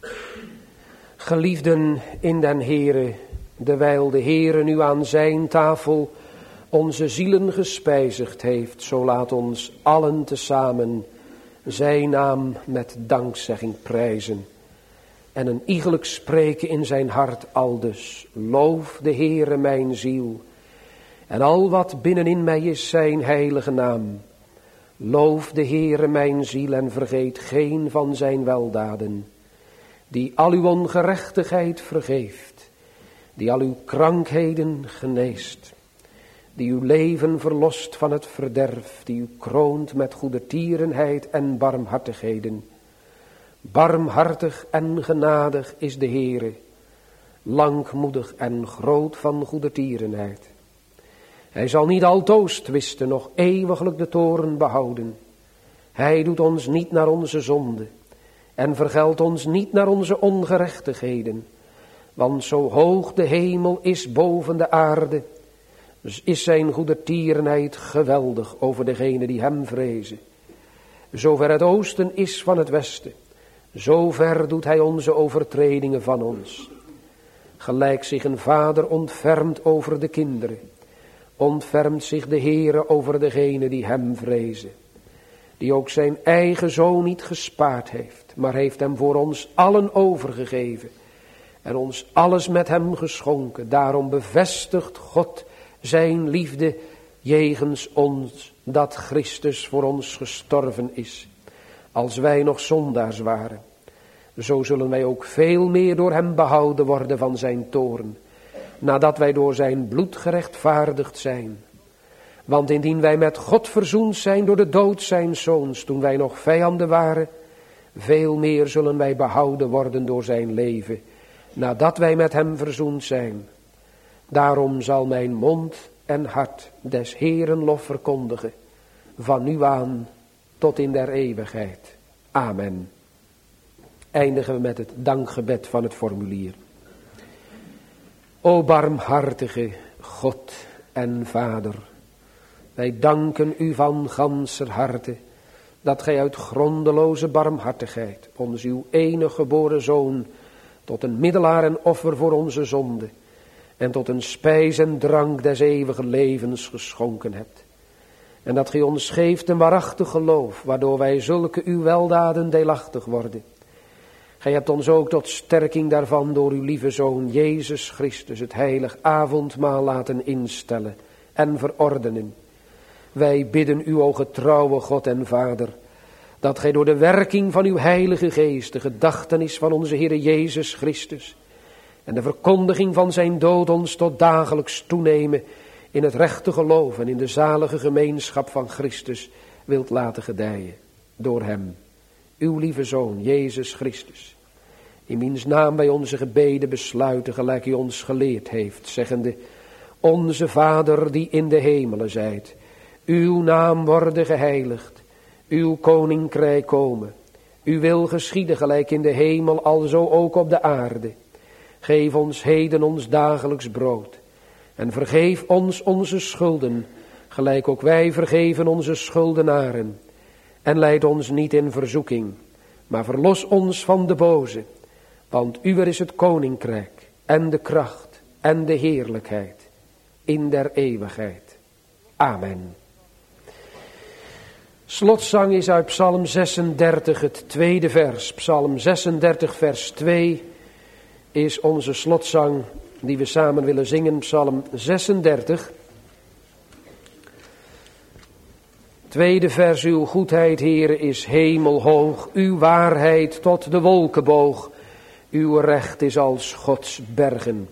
Geliefden in den Heere, dewijl de Heere nu aan zijn tafel onze zielen gespijzigd heeft, zo laat ons allen tezamen zijn naam met dankzegging prijzen. En een iegelijk spreken in zijn hart aldus: loof de Heere mijn ziel, en al wat binnenin mij is zijn heilige naam. Loof de Heere mijn ziel en vergeet geen van zijn weldaden, die al uw ongerechtigheid vergeeft, die al uw krankheden geneest, die uw leven verlost van het verderf, die u kroont met goedertierenheid en barmhartigheden. Barmhartig en genadig is de Heere, langmoedig en groot van goedertierenheid. Hij zal niet altoos twisten, nog eeuwiglijk de toorn behouden. Hij doet ons niet naar onze zonde en vergeldt ons niet naar onze ongerechtigheden. Want zo hoog de hemel is boven de aarde, dus is zijn goedertierenheid geweldig over degenen die hem vrezen. Zover het oosten is van het westen, zover doet hij onze overtredingen van ons. Gelijk zich een vader ontfermt over de kinderen, ontfermt zich de Heere over degenen die hem vrezen. Die ook zijn eigen zoon niet gespaard heeft, maar heeft hem voor ons allen overgegeven en ons alles met hem geschonken. Daarom bevestigt God zijn liefde jegens ons, dat Christus voor ons gestorven is, als wij nog zondaars waren. Zo zullen wij ook veel meer door hem behouden worden van zijn toorn, nadat wij door zijn bloed gerechtvaardigd zijn. Want indien wij met God verzoend zijn door de dood zijns zoons, toen wij nog vijanden waren, veel meer zullen wij behouden worden door zijn leven, nadat wij met hem verzoend zijn. Daarom zal mijn mond en hart des Heeren lof verkondigen, van nu aan tot in der eeuwigheid. Amen. Eindigen we met het dankgebed van het formulier. O barmhartige God en Vader, wij danken u van ganser harte, dat gij uit grondeloze barmhartigheid ons uw enige geboren Zoon tot een middelaar en offer voor onze zonde en tot een spijs en drank des eeuwige levens geschonken hebt. En dat gij ons geeft een waarachtig geloof, waardoor wij zulke uw weldaden deelachtig worden. Gij hebt ons ook tot sterking daarvan door uw lieve Zoon Jezus Christus het heilig avondmaal laten instellen en verordenen. Wij bidden u, o getrouwe God en Vader, dat gij door de werking van uw heilige geest de gedachtenis van onze Heer Jezus Christus en de verkondiging van zijn dood ons tot dagelijks toenemen in het rechte geloof en in de zalige gemeenschap van Christus wilt laten gedijen. Door hem, uw lieve Zoon, Jezus Christus, in wiens naam wij onze gebeden besluiten gelijk u ons geleerd heeft, zeggende: Onze Vader die in de hemelen zijt, uw naam worden geheiligd, uw koninkrijk komen, uw wil geschieden gelijk in de hemel, alzo ook op de aarde. Geef ons heden ons dagelijks brood en vergeef ons onze schulden, gelijk ook wij vergeven onze schuldenaren. En leid ons niet in verzoeking, maar verlos ons van de boze. Want uwer is het koninkrijk en de kracht en de heerlijkheid in der eeuwigheid. Amen. Slotzang is uit Psalm 36, het tweede vers. Psalm 36, vers 2 is onze slotzang die we samen willen zingen. Psalm 36. Tweede vers: uw goedheid, Heere, is hemelhoog, uw waarheid tot de wolken boog, uw recht is als Gods bergen.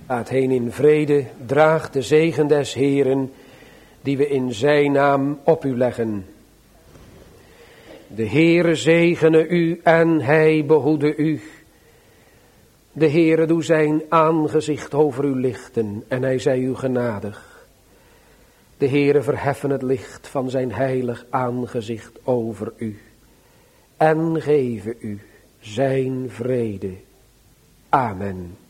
Gaat heen in vrede, draagt de zegen des Heeren, die we in zijn naam op u leggen. De Heere zegene u en hij behoede u. De Heere doe zijn aangezicht over u lichten en hij zij u genadig. De Heere verheffen het licht van zijn heilig aangezicht over u en geven u zijn vrede. Amen.